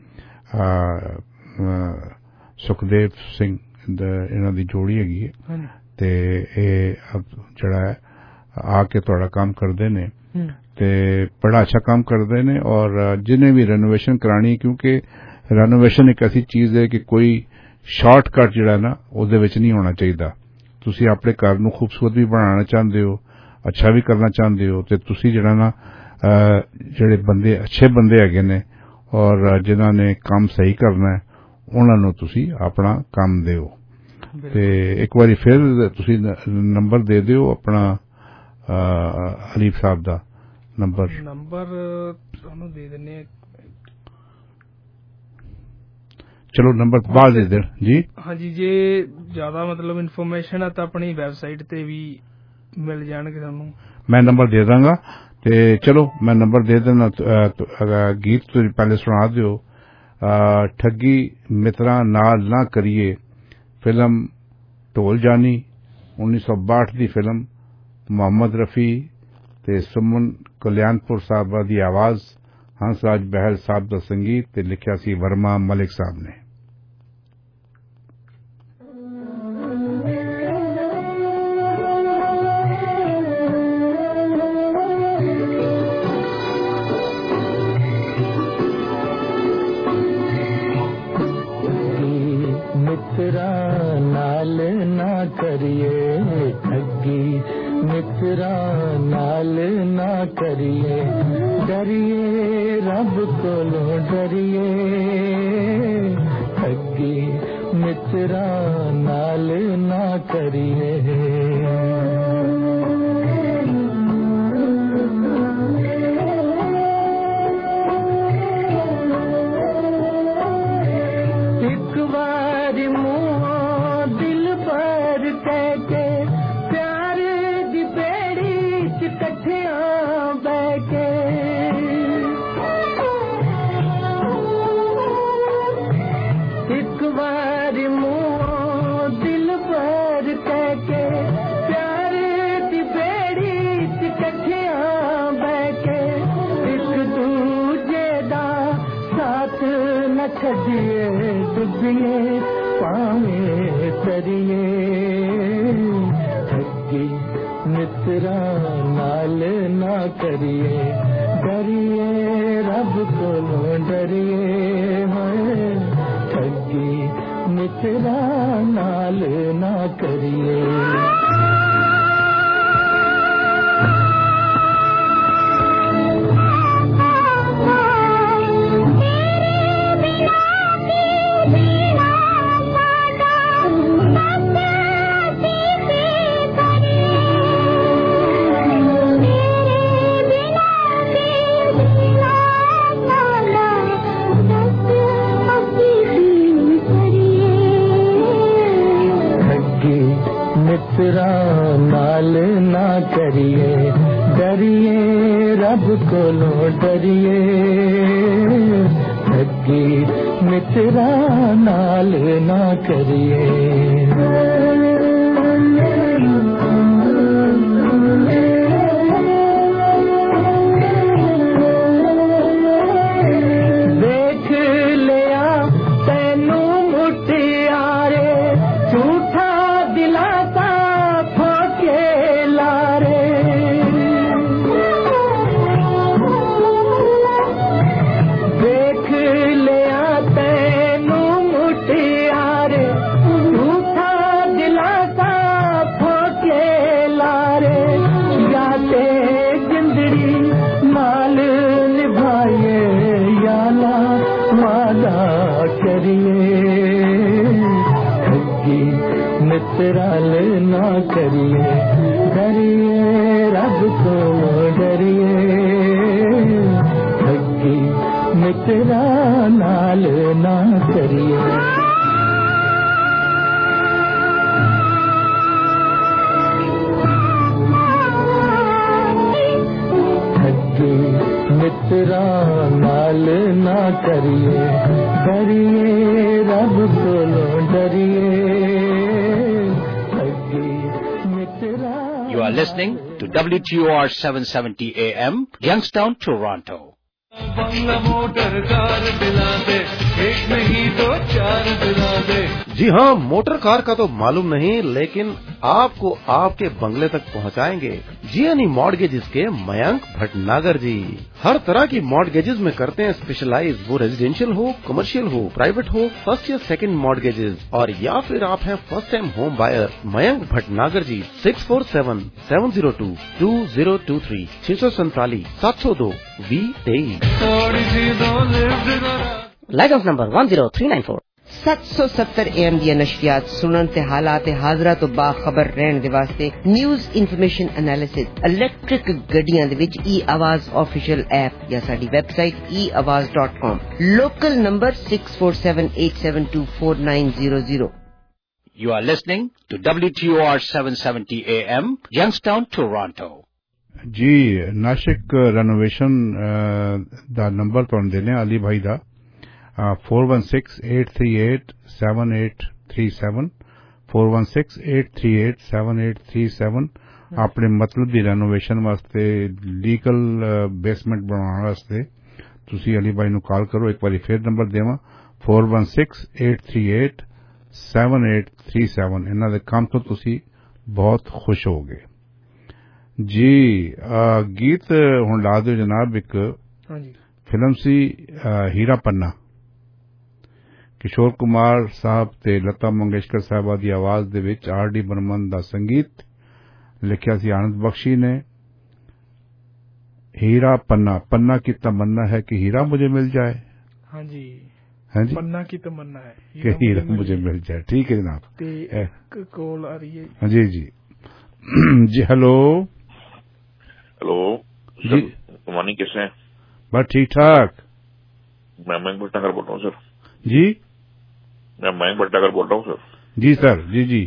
ਸੁਖਦੇਵ ਸਿੰਘ ਇਹਨਾਂ ਦੀ ਜੋੜੀ ਹੈਗੀ ਹੈ ਤੇ ਇਹ ਜਿਹੜਾ ਹੈ ਆ ਕੇ ਤੁਹਾਡਾ ਕੰਮ ਕਰਦੇ ਨੇ ਤੇ ਬੜਾ ਅੱਛਾ ਕੰਮ ਕਰਦੇ ਨੇ। ਔਰ ਜਿਹਨੇ ਵੀ ਰੈਨੋਵੇਸ਼ਨ ਕਰਾਣੀ, ਕਿਉਂਕਿ ਰੈਨੋਵੇਸ਼ਨ ਇੱਕ ਐਸੀ ਚੀਜ਼ ਹੈ ਕਿ ਕੋਈ ਸ਼ਾਰਟਕਟ ਜਿਹੜਾ ਨਾ ਉਹਦੇ ਵਿੱਚ ਨਹੀਂ ਹੋਣਾ ਚਾਹੀਦਾ। ਤੁਸੀਂ ਆਪਣੇ ਘਰ ਨੂੰ ਖੂਬਸੂਰਤ ਵੀ ਬਣਾਉਣਾ ਚਾਹੁੰਦੇ ਹੋ, ਅੱਛਾ ਵੀ ਕਰਨਾ ਚਾਹੁੰਦੇ ਹੋ ਤੇ ਤੁਸੀਂ ਜਿਹੜਾ ਨਾ ਜਿਹੜੇ ਬੰਦੇ ਅੱਛੇ ਬੰਦੇ ਹੈਗੇ ਨੇ ਔਰ ਜਿਨ੍ਹਾਂ ਨੇ ਕੰਮ ਸਹੀ ਕਰਨਾ ਹੈ ਉਹਨਾਂ ਨੂੰ ਤੁਸੀਂ ਆਪਣਾ ਕੰਮ ਦਿਓ। ਤੇ ਇੱਕ ਵਾਰੀ ਫਿਰ ਤੁਸੀਂ ਨੰਬਰ ਦੇ ਦਿਓ ਆਪਣਾ ਹਲੀਫ ਸਾਹਿਬ ਦਾ ਨੰਬਰ ਨੰਬਰ ਤੁਹਾਨੂੰ ਦੇ ਦਿੰਨੇ ਆ। ਚਲੋ ਨੰਬਰ ਬਾਅਦ ਦੇ ਦੇਣ ਜੀ। ਹਾਂਜੀ, ਜੇ ਜ਼ਿਆਦਾ ਮਤਲਬ ਇਨਫੋਰਮੇਸ਼ਨ ਹੈ ਤਾਂ ਆਪਣੀ ਵੈਬਸਾਈਟ ਤੇ ਵੀ ਮਿਲ ਜਾਣਗੇ ਤੁਹਾਨੂੰ। ਮੈਂ ਨੰਬਰ ਦੇ ਦਾਂਗਾ ਤੇ ਚਲੋ ਮੈਂ ਨੰਬਰ ਦੇ ਦੇਣਾ। ਗੀਤ ਤੁਸੀਂ ਪਹਿਲੇ ਸੁਣਾ ਦਿਓ। ਠੱਗੀ ਮਿੱਤਰਾਂ ਨਾਲ ਨਾ ਕਰੀਏ, ਫਿਲਮ ਢੋਲ ਜਾਨੀ ਉੱਨੀ ਸੌ ਬਾਹਠ ਦੀ ਫਿਲਮ, ਮੁਹੰਮਦ ਰਫੀ ਤੇ ਸੁਮਨ ਕਲਿਆਣਪੁਰ ਸਾਹਿਬਾ ਦੀ ਆਵਾਜ਼, ਹੰਸਰਾਜ ਬਹਿਲ ਸਾਹਿਬ ਦਾ ਸੰਗੀਤ ਤੇ ਲਿਖਿਆ ਸੀ ਵਰਮਾ ਮਲਿਕ ਸਾਹਿਬ ਨੇ। मित्रा नाल ना करिए, ठगी मित्रा नाल ना करिए, डरिए रब कोलों डरिए, ठगी मित्रा नाल ना करिए। डरिए ठगी मित्रा नाल ना करिए डरिए रब कोलों डरिए ठगी मित्रा नाल ना करिए मित्रा नाल ना करिए डरिए रब कोलों डरिए ठगी मित्रा नाल ना करिए देख लिया तैनू मुटियारे झूठा दिलासा फोके लारे देख लिया तैनू मुटियारे झूठा दिलासा फोके लारे जाते जिंदड़ी माल निभाए याला वादा करिए ठगी मित्राल ना करिए डरिए रब को डरिए ठगी मित्रा नाल ना करिए ठगी मित्रा नाल ना करिए डरिए रब को डरिए You are listening to W T O R seven seventy A M, Youngstown, Toronto. बंगला मोटर कार दिला दे एक नहीं दो चार दिला दे जी हाँ, मोटर कार का तो मालूम नहीं, लेकिन आपको आपके बंगले तक पहुँचाएंगे जियानी मॉर्गेजेस के मयंक भटनागर जी। हर तरह की मॉर्गेजेस में करते हैं स्पेशलाइज, वो रेजिडेंशियल हो, कमर्शियल हो, प्राइवेट हो, फर्स्ट या सेकंड मॉर्गेजेस, और या फिर आप हैं first time home buyer. Mayank Bhatnagar ji six four seven seven zero two two zero two three छह सौ सैतालीस सात सौ दो वी तेईस। Licence number one zero three nine four. सत्त सौ सत्तर एम दी नशरियात सुनन ते हालात हाजरा तो बाखबर रहने दे वास्ते न्यूज़ इन्फॉर्मेशन एनालिसिस इलेक्ट्रिक गड्डियां दे विच ई आवाज ऑफिशियल ऐप या साडी website e Awaaz dot com. Local number six four seven eight seven two four nine zero zero. You are listening to W T O R seven seventy A M, Youngstown, Toronto. जी Nashik renovation दा number तुहानू देने अली भाई दा four one six eight three eight seven eight three seven four one six eight three eight seven eight three seven. अपने मतलब दी renovation वास्ते लीगल बेसमेंट बनाने वास्ते तुसी अली भाई नू कॉल करो। एक बार फिर नंबर देवा four one six eight three eight seven eight three seven. इन्हां दे काम तो तुसी बहुत खुश होगे जी। आ, गीत हुण ला दो जनाब। एक फिल्म सी हीरा पन्ना, किशोर कुमार साहब ते लता मंगेशकर साहबा दी आवाज दे विच आर डी बर्मन दा संगीत लिखिया सी आनंद बख्शी ने। हीरा पन्ना, पन्ना की तमन्ना है कि हीरा मुझे मिल जाए। हाँ जी, हाँ जी, पन्ना की तमन्ना है कि हीरा मुझे मिल जाए। ठीक है जनाब। एक कॉल आ रही है। हाँ जी जी जी। हेलो हेलो जी, कुमानी कैसे हैं? बस ठीक ठाक। मैं मयंक भटनागर बोल रहा हूँ सर। जी, मैं मयंक भटनागर बोल रहा हूँ सर। जी सर। जी जी,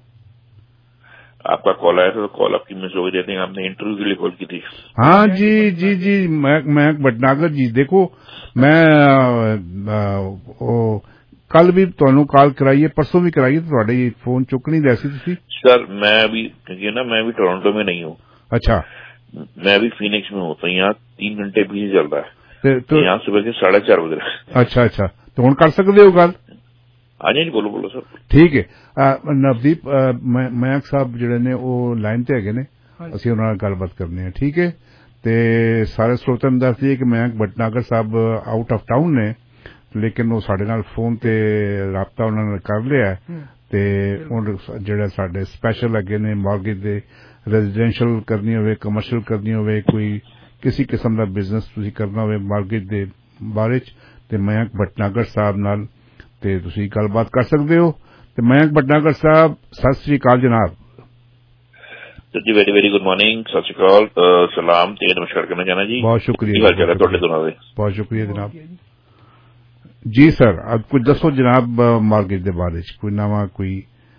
आपका कॉल आया था तो कॉल आपकी मिस हो गई। देते हैं आपने इंटरव्यू के लिए कॉल की थी। हाँ जी जी जी, मयंक भटनागर जी। देखो मैं आ, आ, ओ, कल भी तुहानू कॉल कराई है, परसों भी कराई है, तो तुहाडे फोन चुक नहीं रहे सी। सर मैं अभी क्योंकि ना मैं अभी टोरंटो में नहीं हूँ। अच्छा, मैं अभी फीनिक्स में हूँ, तो यहाँ तीन घंटे भी चल रहा है। तो, तो यहाँ सुबह के साढ़े चार बज रहे। अच्छा अच्छा, तो हुण कर सकते हो गल? ਹਾਂਜੀ ਬੋਲੋ ਬੋਲੋ ਸਰ। ਠੀਕ ਹੈ। ਨਵਦੀਪ ਮਯੰਕ ਸਾਹਿਬ ਜਿਹੜੇ ਨੇ ਉਹ ਲਾਈਨ ਤੇ ਹੈਗੇ ਨੇ, ਅਸੀਂ ਉਹਨਾਂ ਨਾਲ ਗੱਲਬਾਤ ਕਰਨੀ ਹੈ। ਠੀਕ ਹੈ। ਤੇ ਸਾਰੇ ਸਰੋਤਿਆਂ ਨੂੰ ਦੱਸ ਦਈਏ ਕਿ ਮਯੰਕ ਭਟਨਾਗਰ ਸਾਹਿਬ ਆਊਟ ਆਫ ਟਾਊਨ ਨੇ, ਲੇਕਿਨ ਉਹ ਸਾਡੇ ਨਾਲ ਫੋਨ ਤੇ ਰਾਬਤਾ ਉਹਨਾਂ ਨੇ ਕਰ ਲਿਆ ਤੇ ਹੁਣ ਜਿਹੜਾ ਸਾਡੇ ਸਪੈਸ਼ਲ ਅੱਗੇ ਨੇ ਮਾਰਗੇਜ ਦੇ ਰੈਜ਼ੀਡੈਂਸ਼ੀਅਲ ਕਰਨੀ ਹੋਵੇ, ਕਮਰਸ਼ੀਅਲ ਕਰਨੀ ਹੋਵੇ, ਕੋਈ ਕਿਸੇ ਕਿਸਮ ਦਾ ਬਿਜ਼ਨਸ ਤੁਸੀਂ ਕਰਨਾ ਹੋਵੇ ਮਾਰਗੇਜ ਦੇ ਬਾਰੇ ਚ, ਤੇ ਮਯੰਕ ਭਟਨਾਗਰ ਸਾਹਿਬ ਨਾਲ ਤੇ ਤੁਸੀਂ ਗੱਲਬਾਤ ਕਰ ਸਕਦੇ ਹੋ। ਤੇ ਮਯੰਕ ਭਟਨਾਗਰ ਸਾਹਿਬ ਸਤਿ ਸ੍ਰੀ ਅਕਾਲ ਜਨਾਬ। ਜੀ ਵੈਰੀ ਵੈਰੀ ਗੁੱਡ ਮਾਰਨਿੰਗ, ਸਤਿ ਸ਼੍ਰੀ ਅਕਾਲ, ਸਲਾਮ ਤੇ ਨਮਸਕਾਰ ਕਰਨਾ ਚਾਹਨਾ ਜੀ। ਬਹੁਤ ਸ਼ੁਕਰੀਆ। ਕੀ ਹਾਲ ਚਾਲ ਹੈ ਤੁਹਾਡੇ ਦੋਨਾਂ ਦੇ? ਬਹੁਤ ਸ਼ੁਕਰੀਆ ਜਨਾਬ। ਜੀ ਸਰ, अब कुछ दसो जनाब मार्गेज के बारे च कोई नवा कोई।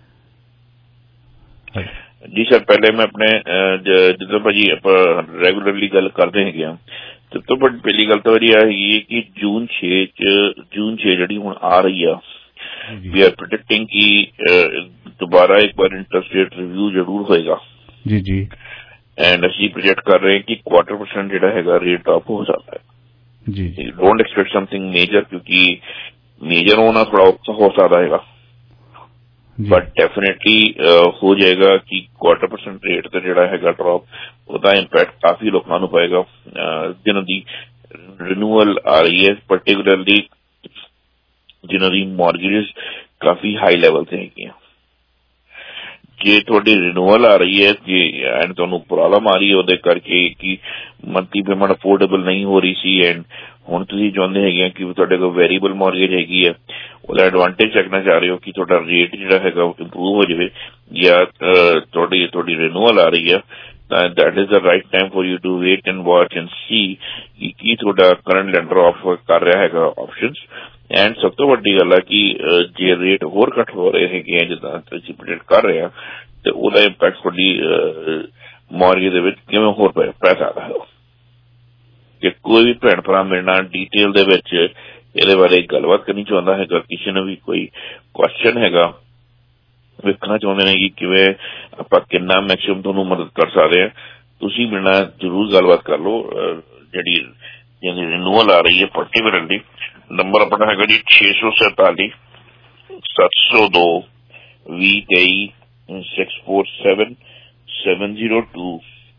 जी सर, पहले मैं अपने जिद्दां भाजी ਆਪਾਂ ਰੈਗੂਲਰਲੀ ਗੱਲ ਕਰਦੇ ਹੈਗੇ ਆ, ਸਭ ਤੋਂ ਵੱਡੀ ਪਹਿਲੀ ਗੱਲ ਤਾਂ ਇਹ ਹੈ ਕਿ ਜੂਨ ਛੇ ਚ ਜੂਨ ਛੇ ਜਿਹੜੀ ਹੁਣ ਆ ਰਹੀ ਆ, ਵੀ ਆਰ ਪ੍ਰੈਡਿਕਟਿੰਗ ਕਿ ਦੁਬਾਰਾ ਇੱਕ ਵਾਰ ਇੰਟਰਸਟ ਰੇਟ ਰਿਵਿਊ ਜ਼ਰੂਰ ਹੋਏਗਾ। ਜੀ ਜੀ। ਐਂਡ ਅਸੀਂ ਪ੍ਰੋਜੈਕਟ ਕਰ ਰਹੇ ਹਾਂ ਕਿ ਕੁਆਟਰ ਪਰਸੈਂਟ ਜਿਹੜਾ ਹੈਗਾ ਰੇਟ ਡ੍ਰੌਪ ਹੋ ਸਕਦਾ ਹੈ। जी। डोंट एक्सपेक्ट समथिंग मेजर, क्योंकि मेजर होना थोड़ा औखा हो सकता है, बट डेफिनेटली हो जाएगा कि क्वार्टर परसेंट रेट का जोड़ा है ड्रॉप, उसका इंपैक्ट काफी लोगों को पाएगा जिन्हों की रिन्यूअल आ रही है, पर्टिकुलरली जिन्हों की मॉर्गेजेस काफी हाई लेवल से है। जे थोड़ी रिन्यूअल आ रही है जे एंड तुहानू प्रॉब्लम आ रही है ਉਹਦੇ ਕਰਕੇ कि मंथली पेमेंट अफोर्डेबल नहीं हो रही सी, एंड ਹੁਣ ਤੁਸੀਂ ਚਾਹੁੰਦੇ ਹੈਗੇ ਕਿ ਤੁਹਾਡੇ ਕੋਲ ਵੇਰੀਏਬਲ ਮੌਰਗੇਜ ਹੈਗੀ ਹੈ, ਉਹਦਾ ਐਡਵਾਂਟੇਜ ਚੱਕਣਾ ਚਾਹ ਰਹੇ ਹੋ ਕਿ ਤੁਹਾਡਾ ਰੇਟ ਜਿਹੜਾ ਹੈਗਾ ਇੰਪਰੂਵ ਹੋ ਜਾਵੇ, ਜਾਂ ਤੁਹਾਡੀ ਤੁਹਾਡੀ ਰਿਨਿਊਅਲ ਆ ਰਹੀ ਹੈ, ਤਾਂ that is the right time for you to wait and watch and see ਕਿ ਕੀ ਤੁਹਾਡਾ ਕਰੰਟ ਲੈਂਡਰ ਆਫਰ ਕਰ ਰਿਹਾ ਹੈਗਾ ਆਪਸ਼ਨਸ। ਐਂਡ ਸਭ ਤੋਂ ਵੱਡੀ ਗੱਲ ਹੈ ਕਿ ਜੇ ਰੇਟ ਹੋਰ ਘੱਟ ਹੋ ਰਹੇ ਹੈਗੇ ਆ ਜਿੱਦਾਂ ਅਸੀਂ ਪ੍ਰੈਡਿਕਟ ਕਰ ਰਹੇ ਹਾਂ, ਤੇ ਉਹਦਾ ਇੰਪੈਕਟ ਤੁਹਾਡੀ ਮੌਰਗੇਜ ਦੇ ਵਿੱਚ ਕਿਵੇਂ ਹੋਰ ਪੈ ਸਕਦਾ ਹੈ। ਕਿ ਕੋਈ ਵੀ ਭੈਣ ਭਰਾ ਮੇਰੇ ਨਾਲ ਡੀਟੇਲ ਦੇ ਵਿੱਚ ਇਹਦੇ ਬਾਰੇ ਗੱਲਬਾਤ ਕਰਨੀ ਚਾਹੁੰਦਾ ਹੈਗਾ, ਕਿਸੇ ਨੂੰ ਵੀ ਕੋਈ ਕੁਐਸਚਨ ਹੈਗਾ, ਵੇਖਣਾ ਚਾਹੁੰਦੇ ਨੇ ਕਿ ਕਿਵੇਂ ਆਪਾਂ ਕਿੰਨਾ ਮੈਕਸਿਮਮ ਤੁਹਾਨੂੰ ਮਦਦ ਕਰ ਸਕਦੇ ਹਾਂ, ਤੁਸੀਂ ਮੇਰੇ ਨਾਲ ਜ਼ਰੂਰ ਗੱਲਬਾਤ ਕਰ ਲਓ। ਜਿਹੜੀ ਜਿਹਦੀ ਰਿਨਿਊਅਲ ਆ ਰਹੀ ਹੈ ਪਰਟੀਕੂਲਰਲੀ, ਨੰਬਰ ਆਪਣਾ ਹੈਗਾ ਜੀ ਛੇ ਸੌ ਸੈਂਤਾਲੀ ਸੱਤ ਸੌ ਦੋ ਵੀਹ ਤੇਈ six four seven seven zero two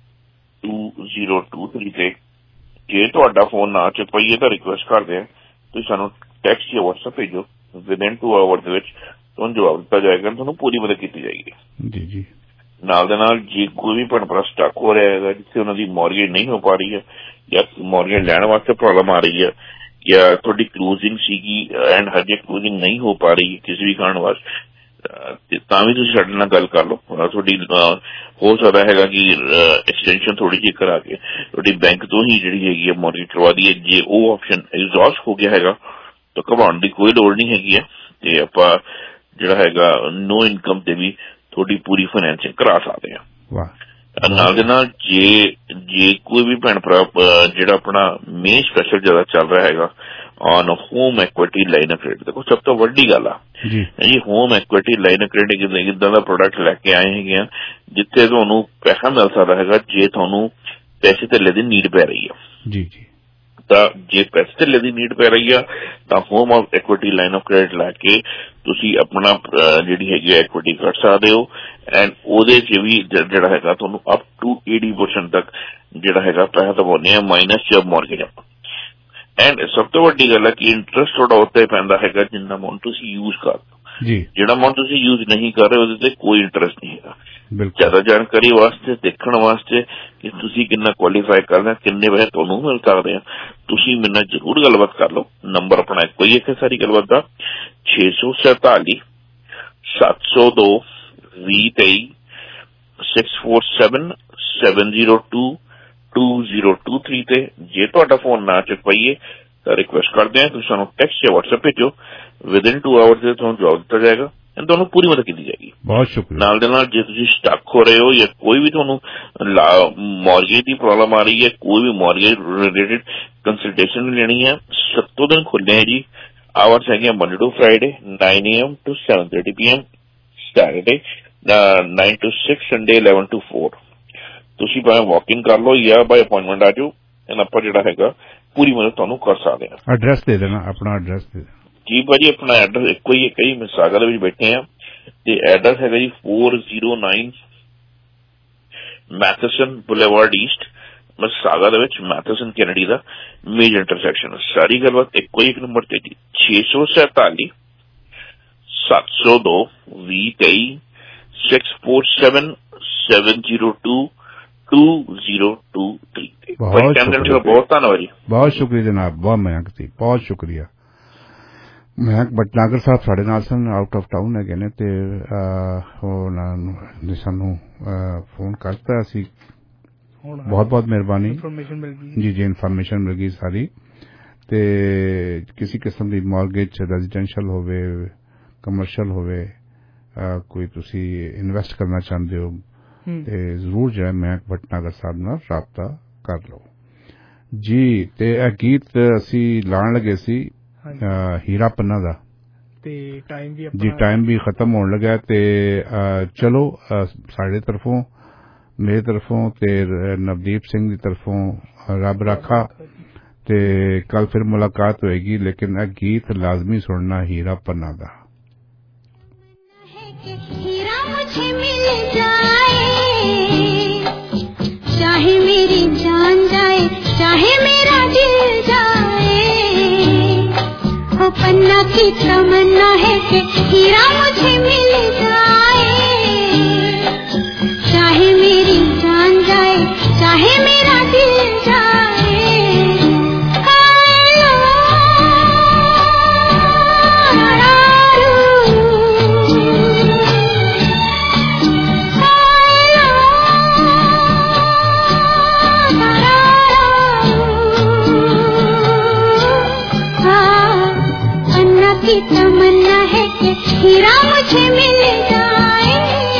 two zero two three ਤੇ ਜੇ ਤੁਹਾਡਾ ਫੋਨ ਨਾ ਚੁੱਕ ਪਾਈਏ ਤਾਂ ਰਿਕੁਐਸਟ ਕਰਦੇ ਆ ਤੁਸੀਂ ਸਾਨੂੰ ਟੈਕਸਟ ਜਾਂ ਵਟਸਐਪ ਭੇਜੋ, ਵਿਦਿਨ ਟੂ ਆਵਰ ਦੇ ਵਿੱਚ ਤੁਹਾਨੂੰ ਜਵਾਬ ਦਿੱਤਾ ਜਾਏਗਾ, ਤੁਹਾਨੂੰ ਪੂਰੀ ਮਦਦ ਕੀਤੀ ਜਾਏਗੀ। ਜੀ ਜੀ। ਨਾਲ ਦੇ ਨਾਲ ਜੇ ਕੋਈ ਵੀ ਭੈਣ ਭਰਾ ਸਟਕ ਹੋ ਰਿਹਾ ਹੈਗਾ ਜਿੱਥੇ ਉਹਨਾਂ ਦੀ ਮੌਰਗੇਜ ਨਹੀਂ ਹੋ ਪਾ ਰਹੀ ਹੈ, ਜਾਂ ਮੌਰਗੇਜ ਲੈਣ ਵਾਸਤੇ ਪ੍ਰੋਬਲਮ ਆ ਰਹੀ ਹੈ, ਜਾਂ ਤੁਹਾਡੀ ਕਲੋਜ਼ਿੰਗ ਸੀਗੀ ਐਂਡ ਹਜੇ ਕਲੋਜ਼ਿੰਗ ਨਹੀਂ ਹੋ ਪਾ ਰਹੀ ਕਿਸੇ ਵੀ ਕਾਰਨ ਵਾਸਤੇ, ਤਾਂ ਵੀ ਤੁਸੀਂ ਸਾਡੇ ਨਾਲ ਗੱਲ ਕਰ ਲਓ। ਤੁਹਾਡੀ ਹੋ ਸਕਦਾ ਹੈਗਾ ਕਿ ਐਕਸਟੈਂਸ਼ਨ ਥੋੜੀ ਜਿਹੀ ਕਰਾ ਕੇ ਤੁਹਾਡੀ ਬੈਂਕ ਤੋਂ ਹੀ ਜਿਹੜੀ ਹੈਗੀ ਹੈ ਮੌਰਗੇਜ ਕਰਵਾ ਦਈਏ। ਜੇ ਉਹ ਆਪਸ਼ਨ ਐਗਜ਼ੌਸਟ ਹੋ ਗਿਆ ਹੈਗਾ ਤਾਂ ਘਬਰਾਉਣ ਦੀ ਕੋਈ ਲੋੜ ਨਹੀਂ ਹੈਗੀ ਹੈ, ਤੇ ਆਪਾਂ ਜਿਹੜਾ ਹੈਗਾ ਨੋ ਇਨਕਮ ਤੇ ਵੀ ਤੁਹਾਡੀ ਪੂਰੀ ਫਾਈਨੈਂਸਿੰਗ ਕਰਾ ਸਕਦੇ ਹਾਂ। ਨਾਲ ਦੇ ਨਾਲ ਜੇ ਜੇ ਕੋਈ ਵੀ ਭੈਣ ਭਰਾ ਜਿਹੜਾ ਆਪਣਾ ਮੇਨ ਸਪੈਸ਼ਲ ਜ਼ਿਆਦਾ ਚੱਲ ਰਿਹਾ ਹੈਗਾ on home equity line of credit, ਦੇਖੋ ਸਭ ਤੋਂ ਵੱਡੀ ਗੱਲ ਆ ਜੀ home equity line of credit ਇੱਦਾਂ ਦਾ ਪ੍ਰੋਡਕਟ ਲੈ ਕੇ ਆਏ ਹੈਗੇ ਆ ਜਿੱਥੇ ਤੁਹਾਨੂੰ ਪੈਸਾ ਮਿਲ ਸਕਦਾ ਹੈਗਾ ਜੇ ਤੁਹਾਨੂੰ ਪੈਸੇ ਧੇਲੇ ਦੀ ਨੀਡ ਪੈ ਰਹੀ ਆ। ਜੀ ਜੀ। ਤਾਂ ਜੇ ਪੈਸੇ ਧੇਲੇ ਦੀ ਨੀਡ ਪੈ ਰਹੀ ਆ ਤਾਂ home equity line of credit ਲੈ ਕੇ ਤੁਸੀਂ ਆਪਣਾ ਜਿਹੜੀ ਹੈਗੀ ਐਕੁਇਟੀ ਕੱਢ ਸਕਦੇ ਹੋ, ਐਂਡ ਉਹਦੇ ਚ ਵੀ ਜਿਹੜਾ ਹੈਗਾ ਤੁਹਾਨੂੰ ਅਪ ਟੂ eighty percent ਤੱਕ ਜਿਹੜਾ ਹੈਗਾ ਪੈਸਾ ਦਵਾਉਂਦੇ ਆ ਮਾਈਨਸ ਜਾਂ ਮੌਰਗੇਜ ਆਪਾਂ। ਐਂਡ ਸਭ ਤੋਂ ਵੱਡੀ ਗੱਲ ਹੈ ਕਿ ਇੰਟਰਸਟ ਤੁਹਾਡਾ ਉੱਤੇ ਪੈਂਦਾ ਹੈਗਾ ਜਿੰਨਾ ਅਮਾਊਂਟ ਤੁਸੀਂ ਯੂਜ਼ ਕਰ ਦਿਓ। ਜਿਹੜਾ ਅਮਾਊਂਟ ਤੁਸੀਂ ਯੂਜ਼ ਨਹੀਂ ਕਰ ਰਹੇ ਉਹਦੇ ਤੇ ਕੋਈ ਇੰਟਰਸਟ ਨਹੀਂ ਹੈਗਾ। ਜ਼ਿਆਦਾ ਜਾਣਕਾਰੀ ਵਾਸਤੇ ਦੇਖਣ ਵਾਸਤੇ ਕਿ ਤੁਸੀਂ ਕਿੰਨਾ ਕੁਆਲੀਫਾਈ ਕਰਦੇ, ਕਿੰਨੇ ਪੈਸੇ ਤੁਹਾਨੂੰ ਮਿਲ ਸਕਦੇ ਆ, ਤੁਸੀਂ ਮੇਰੇ ਨਾਲ ਜ਼ਰੂਰ ਗੱਲਬਾਤ ਕਰ ਲਓ। ਨੰਬਰ ਆਪਣਾ ਇੱਕੋ ਹੀ ਹੈ ਸਾਰੀ ਗੱਲਬਾਤ ਦਾ, ਛੇ ਸੌ ਸੈਂਤਾਲੀ ਸੱਤ ਸੌ ਦੋ ਵੀਹ ਤੇਈ six four seven seven zero two two zero two three ਤੇ ਜੇ ਤੁਹਾਡਾ ਫੋਨ ਨਾ ਚੁੱਕ ਪਾਈਏ ਤਾਂ ਰਿਕੁਐਸਟ ਕਰਦੇ ਹਾਂ ਤੁਸੀਂ ਸਾਨੂੰ ਟੈਕਸਟ ਜਾਂ ਵਟਸਐਪ ਭੇਜੋ, ਵਿਦਿਨ ਟੂ ਆਵਰਸ ਦੇ ਤੁਹਾਨੂੰ ਜਵਾਬ ਦਿੱਤਾ ਜਾਏਗਾ, ਤੁਹਾਨੂੰ ਪੂਰੀ ਮਦਦ ਕੀਤੀ ਜਾਏਗੀ। ਬਹੁਤ ਸ਼ੁਕਰੀਆ। ਨਾਲ ਦੇ ਨਾਲ ਜੇ ਤੁਸੀਂ ਸਟਕ ਹੋ ਰਹੇ ਹੋ ਜਾਂ ਕੋਈ ਵੀ ਤੁਹਾਨੂੰ ਮੌਰਗੇਜ ਦੀ ਪ੍ਰੋਬਲਮ ਆ ਰਹੀ ਹੈ, ਕੋਈ ਵੀ ਮੌਰਗੇਜ ਰਿਲੇਟਿਡ ਕੰਸਲਟੇਸ਼ਨ ਵੀ ਲੈਣੀ ਹੈ, ਸੱਤੋਂ ਦਿਨ ਖੁੱਲ੍ਹੇ ਹੈ ਜੀ। ਆਵਰਸ ਹੈਗੇ Monday to Friday nine A M to seven thirty P M, Saturday nine to six, Sunday eleven to four. ਤੁਸੀਂ ਭਾਵੇਂ ਵਾਕਿੰਗ ਕਰ ਲਓ ਜਾਂ ਬਾਈ ਅਪਾਇੰਟਮੈਂਟ ਆ ਜਾਓ, ਆਪਾਂ ਜਿਹੜਾ ਹੈਗਾ ਪੂਰੀ ਮਦਦ ਤੁਹਾਨੂੰ ਕਰ ਸਕਦੇ ਹਾਂ। ਐਡਰੈਸ ਦੇ ਦੇਣਾ, ਆਪਣਾ ਐਡਰੈਸ ਦੇ ਦੇਣਾ। जी भाजी अपना एड्रेस एक ही है, कई मिसागर में बैठे हैं ਤੇ ਐਡਰੈਸ ਹੈਗਾ ਜੀ four oh nine Matheson Boulevard East Mississauga ਦੇ ਵਿੱਚ ਮੈਥਸਨ ਕੈਨੇਡੀ ਦਾ ਮੇਜਰ ਇੰਟਰਸੈਕਸ਼ਨ। ਸਾਰੀ ਗੱਲਬਾਤ ਇੱਕੋ ਹੀ ਇੱਕ ਨੰਬਰ ਤੇ ਜੀ ਛੇ ਸੌ ਸੈਤਾਲੀ ਸੱਤ ਸੌ ਦੋ ਵੀਹ ਤੇਈ six four seven seven zero two two zero two three बहुत धन्यवाद जी। बहुत शुक्रिया जनाब, बहुत महंग थी, बहुत शुक्रिया। महक भटनागर साहब साढ़े नाल सन आउट ऑफ टाउन है ने ते उन्होंने सानू फोन करता सी, बहुत बहुत मेहरबानी जी जी इन्फॉर्मेशन मिल गई सारी। ते किसी किस्म की मॉर्गेज रेजिडेंशियल होवे कमर्शियल होवे कोई तुसी इन्वेस्ट करना चाहते हो ते जरूर जो है महक भटनागर साहब नाल राबता कर लो जी। ते ए गीत असी लाण लगे सी हीरा पन्ना दा ते टाइम भी जी टाइम भी खत्म होने लगा ते चलो साढ़े तरफों मेरे तरफों ते नवदीप सिंह की तरफों रब रखा ते कल फिर मुलाकात होएगी, लेकिन ए गीत लाजमी सुनना हीरा पन्ना दा। हीरा मुझे मिल जाए चाहे मेरी जान जाए चाहे मेरा दिल जाए, हो पन्ना की तमन्ना है कि हीरा मुझे मिल जाए चाहे मेरी जान जाए चाहे मेरा दिल जाए। की तमन्ना है कि हीरा मुझे मिल जाए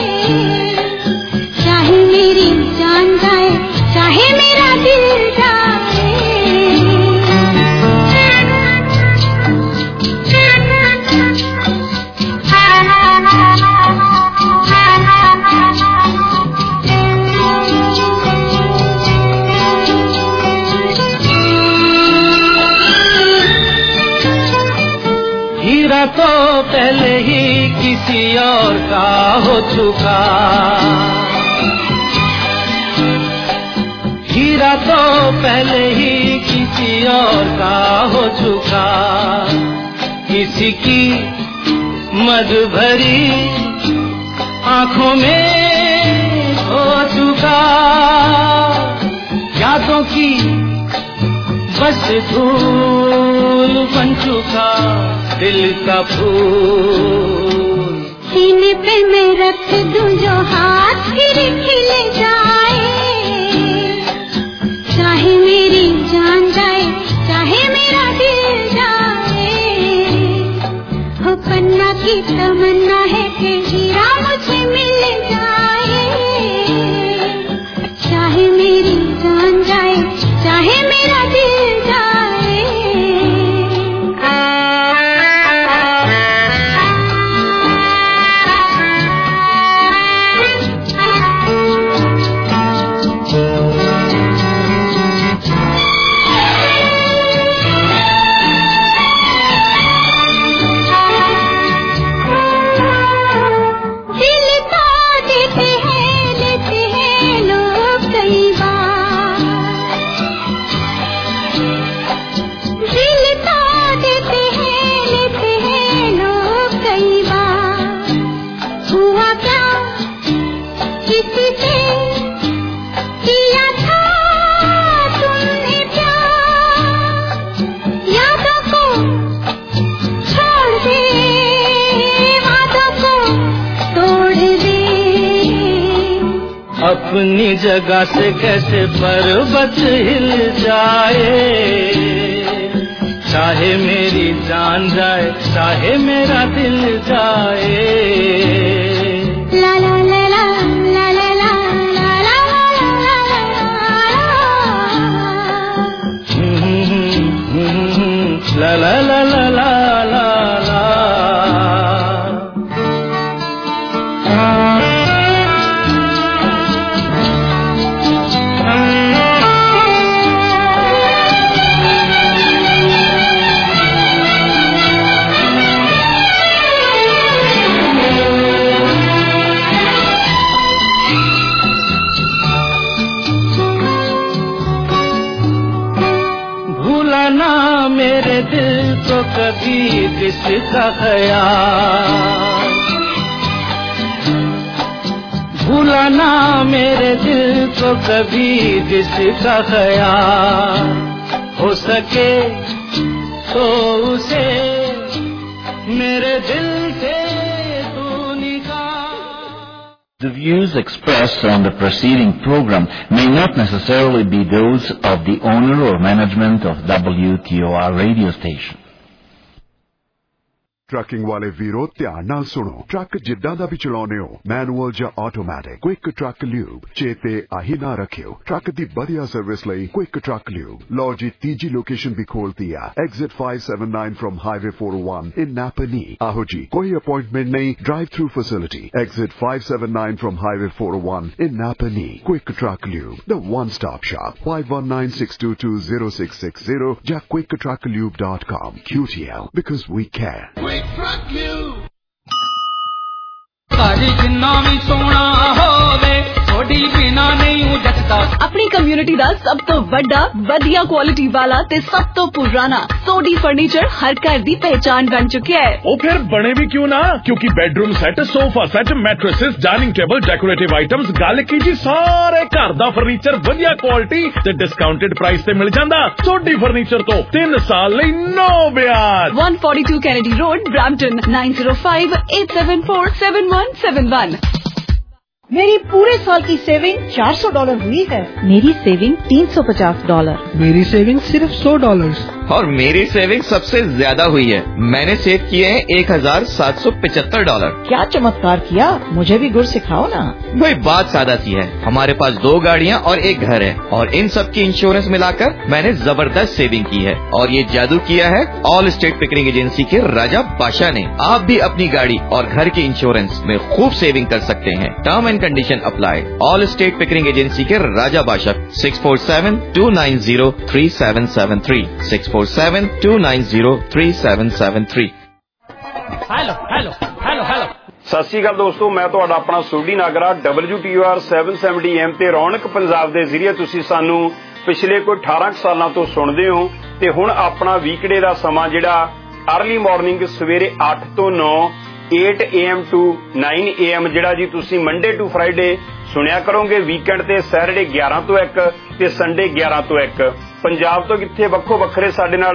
चाहे मेरी जान जाए चाहे मेरा दिल जाए। हीरा तो पहले ही किसी और का हो चुका, हीरा तो पहले ही किसी और का हो चुका, किसी की मद भरी आंखों में हो चुका, यादों की बस धूल बन चुका दिल का फूल। सीने पे मैं रख दूं जो हाथ फिर खिल जाए चाहे मेरी जान जाए चाहे मेरा दिल जाए, हो पन्ना की तमन्ना है कि हीरा मुझे मिल जाए चाहे मेरी जान जाए चाहे मेरा दिल जाए। अपनी जगह से कैसे पर्वत हिल जाए चाहे मेरी जान जाए चाहे मेरा दिल जाए। ला ला ला ला ला ला ला ला ला ला ला ला ला ला ला। कभी किसका ख्याल, भूला ना मेरे दिल को कभी जिसका ख्याल, हो सके तो उसे मेरे दिल से तू निकाल। The views expressed on the preceding program may not necessarily be those of the owner or management of W T O R radio station. Trucking वाले वीरो ध्यान नाल सुनो, ट्रक जिद्दां दा भी चलाउने हो, मैनुअल ਜਾਂ ਆਟੋਮੈਟਿਕ, क्विक ट्रक ल्यूब चेते आही ना रखियो। ट्रक दी बढ़िया सर्विस ਲਈ क्विक ट्रक ल्यूब। लो जी तीजी लोकेशन भी खोलती है, exit five seventy-nine from highway four oh one in Napanee. आहो जी, कोई अपॉइंटमेंट नहीं, drive through facility, exit five seventy-nine from highway four oh one in Napanee. Quick truck lube, the one stop shop, five one nine six two two zero six six zero ਜਾਂ quick truck lube dot com। Q T L, because we care। ਸਾਡੀ ਜਿੰਨਾ ਵੀ ਸੋਹਣਾ ਹੋਵੇ ਥੋੜੀ ਬਿਨਾ ਨਹੀਂ ਜੱਟਦਾ। अपनी community ਦਾ ਸਭ ਤੋਂ ਵੱਡਾ ਵਧੀਆ ਕੁਆਲਿਟੀ ਵਾਲਾ ਤੇ ਸਭ ਤੋਂ ਪੁਰਾਣਾ ਸੋਡੀ ਫਰਨੀਚਰ ਹਰ ਘਰ ਦੀ ਪਹਿਚਾਨ ਬਣ ਚੁੱਕਿਆ ਹੈ। ਉਹ ਫਿਰ ਬਣੇ ਵੀ ਕਿਉਂ ਨਾ, ਕਿਉਂਕਿ bedroom set, sofa set, mattresses, dining table, decorative items, ਗੱਲ ਕੀ ਜੀ ਸਾਰੇ ਘਰ ਦਾ ਫਰਨੀਚਰ ਵਧੀਆ ਕੁਆਲਿਟੀ ਤੇ ਡਿਸਕਾਊਂਟਡ ਪ੍ਰਾਈਸ ਤੇ ਮਿਲ ਜਾਂਦਾ। ਸੋਡੀ ਫਰਨੀਚਰ ਤੋਂ ਤਿੰਨ ਸਾਲ ਲਈ ਨੋ ਵਿਆਜ। one forty-two Kennedy Road, Brampton, nine zero five eight seven four seven one seven one। मेरी पूरे साल की सेविंग चार सौ डॉलर हुई है। मेरी सेविंग तीन सौ पचास डॉलर। मेरी सेविंग सिर्फ सौ डॉलर। और मेरी सेविंग सबसे ज्यादा हुई है, मैंने सेव किए हैं एक हजार सात सौ पचहत्तर डॉलर। क्या चमत्कार किया, मुझे भी गुर सिखाओ ना। वही बात सादा सी है, हमारे पास दो गाड़ियाँ और एक घर है और इन सब की इंश्योरेंस मिलाकर मैंने जबरदस्त सेविंग की है। और ये जादू किया है ऑल स्टेट पिकरिंग एजेंसी के राजा बादशाह ने। आप भी अपनी गाड़ी और घर के इंश्योरेंस में खूब सेविंग कर सकते हैं। Term and condition apply. Allstate Pickering agency के राजा बादशाह, six four seven two nine zero three seven seven three, six four seven two nine zero three seven seven three। Hello hello hello hello ਸਤਿ ਸ਼੍ਰੀ ਅਕਾਲ ਦੋਸਤੋ, ਮੈਂ ਤੁਹਾਡਾ ਆਪਣਾ Sodhi Nagra W T O R seven seventy A M ਤੇ ਰੌਣਕ ਪੰਜਾਬ ਦੇ ਜ਼ਰੀਏ ਤੁਸੀਂ ਸਾਨੂੰ ਪਿਛਲੇ ਕੋਈ ਅਠਾਰਾਂ ਸਾਲਾਂ ਤੋਂ ਸੁਣਦੇ ਹੋ ਤੇ ਹੁਣ ਆਪਣਾ ਵੀਕਡੇ ਦਾ ਸਮਾਂ ਜਿਹੜਾ अर्ਲੀ ਮਾਰਨਿੰਗ ਸਵੇਰੇ ਅੱਠ ਤੋਂ ਨੌ eight A M to nine A M ਜਿਹੜਾ ਜੀ ਤੁਸੀਂ ਮੰਡੇ ਟੂ ਫਰਾਈਡੇ ਸੁਣਿਆ ਕਰੋਗੇ। ਵੀਕਐਂਡ ਤੇ ਸੈਟਰਡੇ eleven ਤੋਂ one ਤੇ ਸੰਡੇ eleven ਤੋਂ one। ਪੰਜਾਬ ਤੋਂ ਕਿੱਥੇ ਵੱਖੋ ਵੱਖਰੇ ਸਾਡੇ ਨਾਲ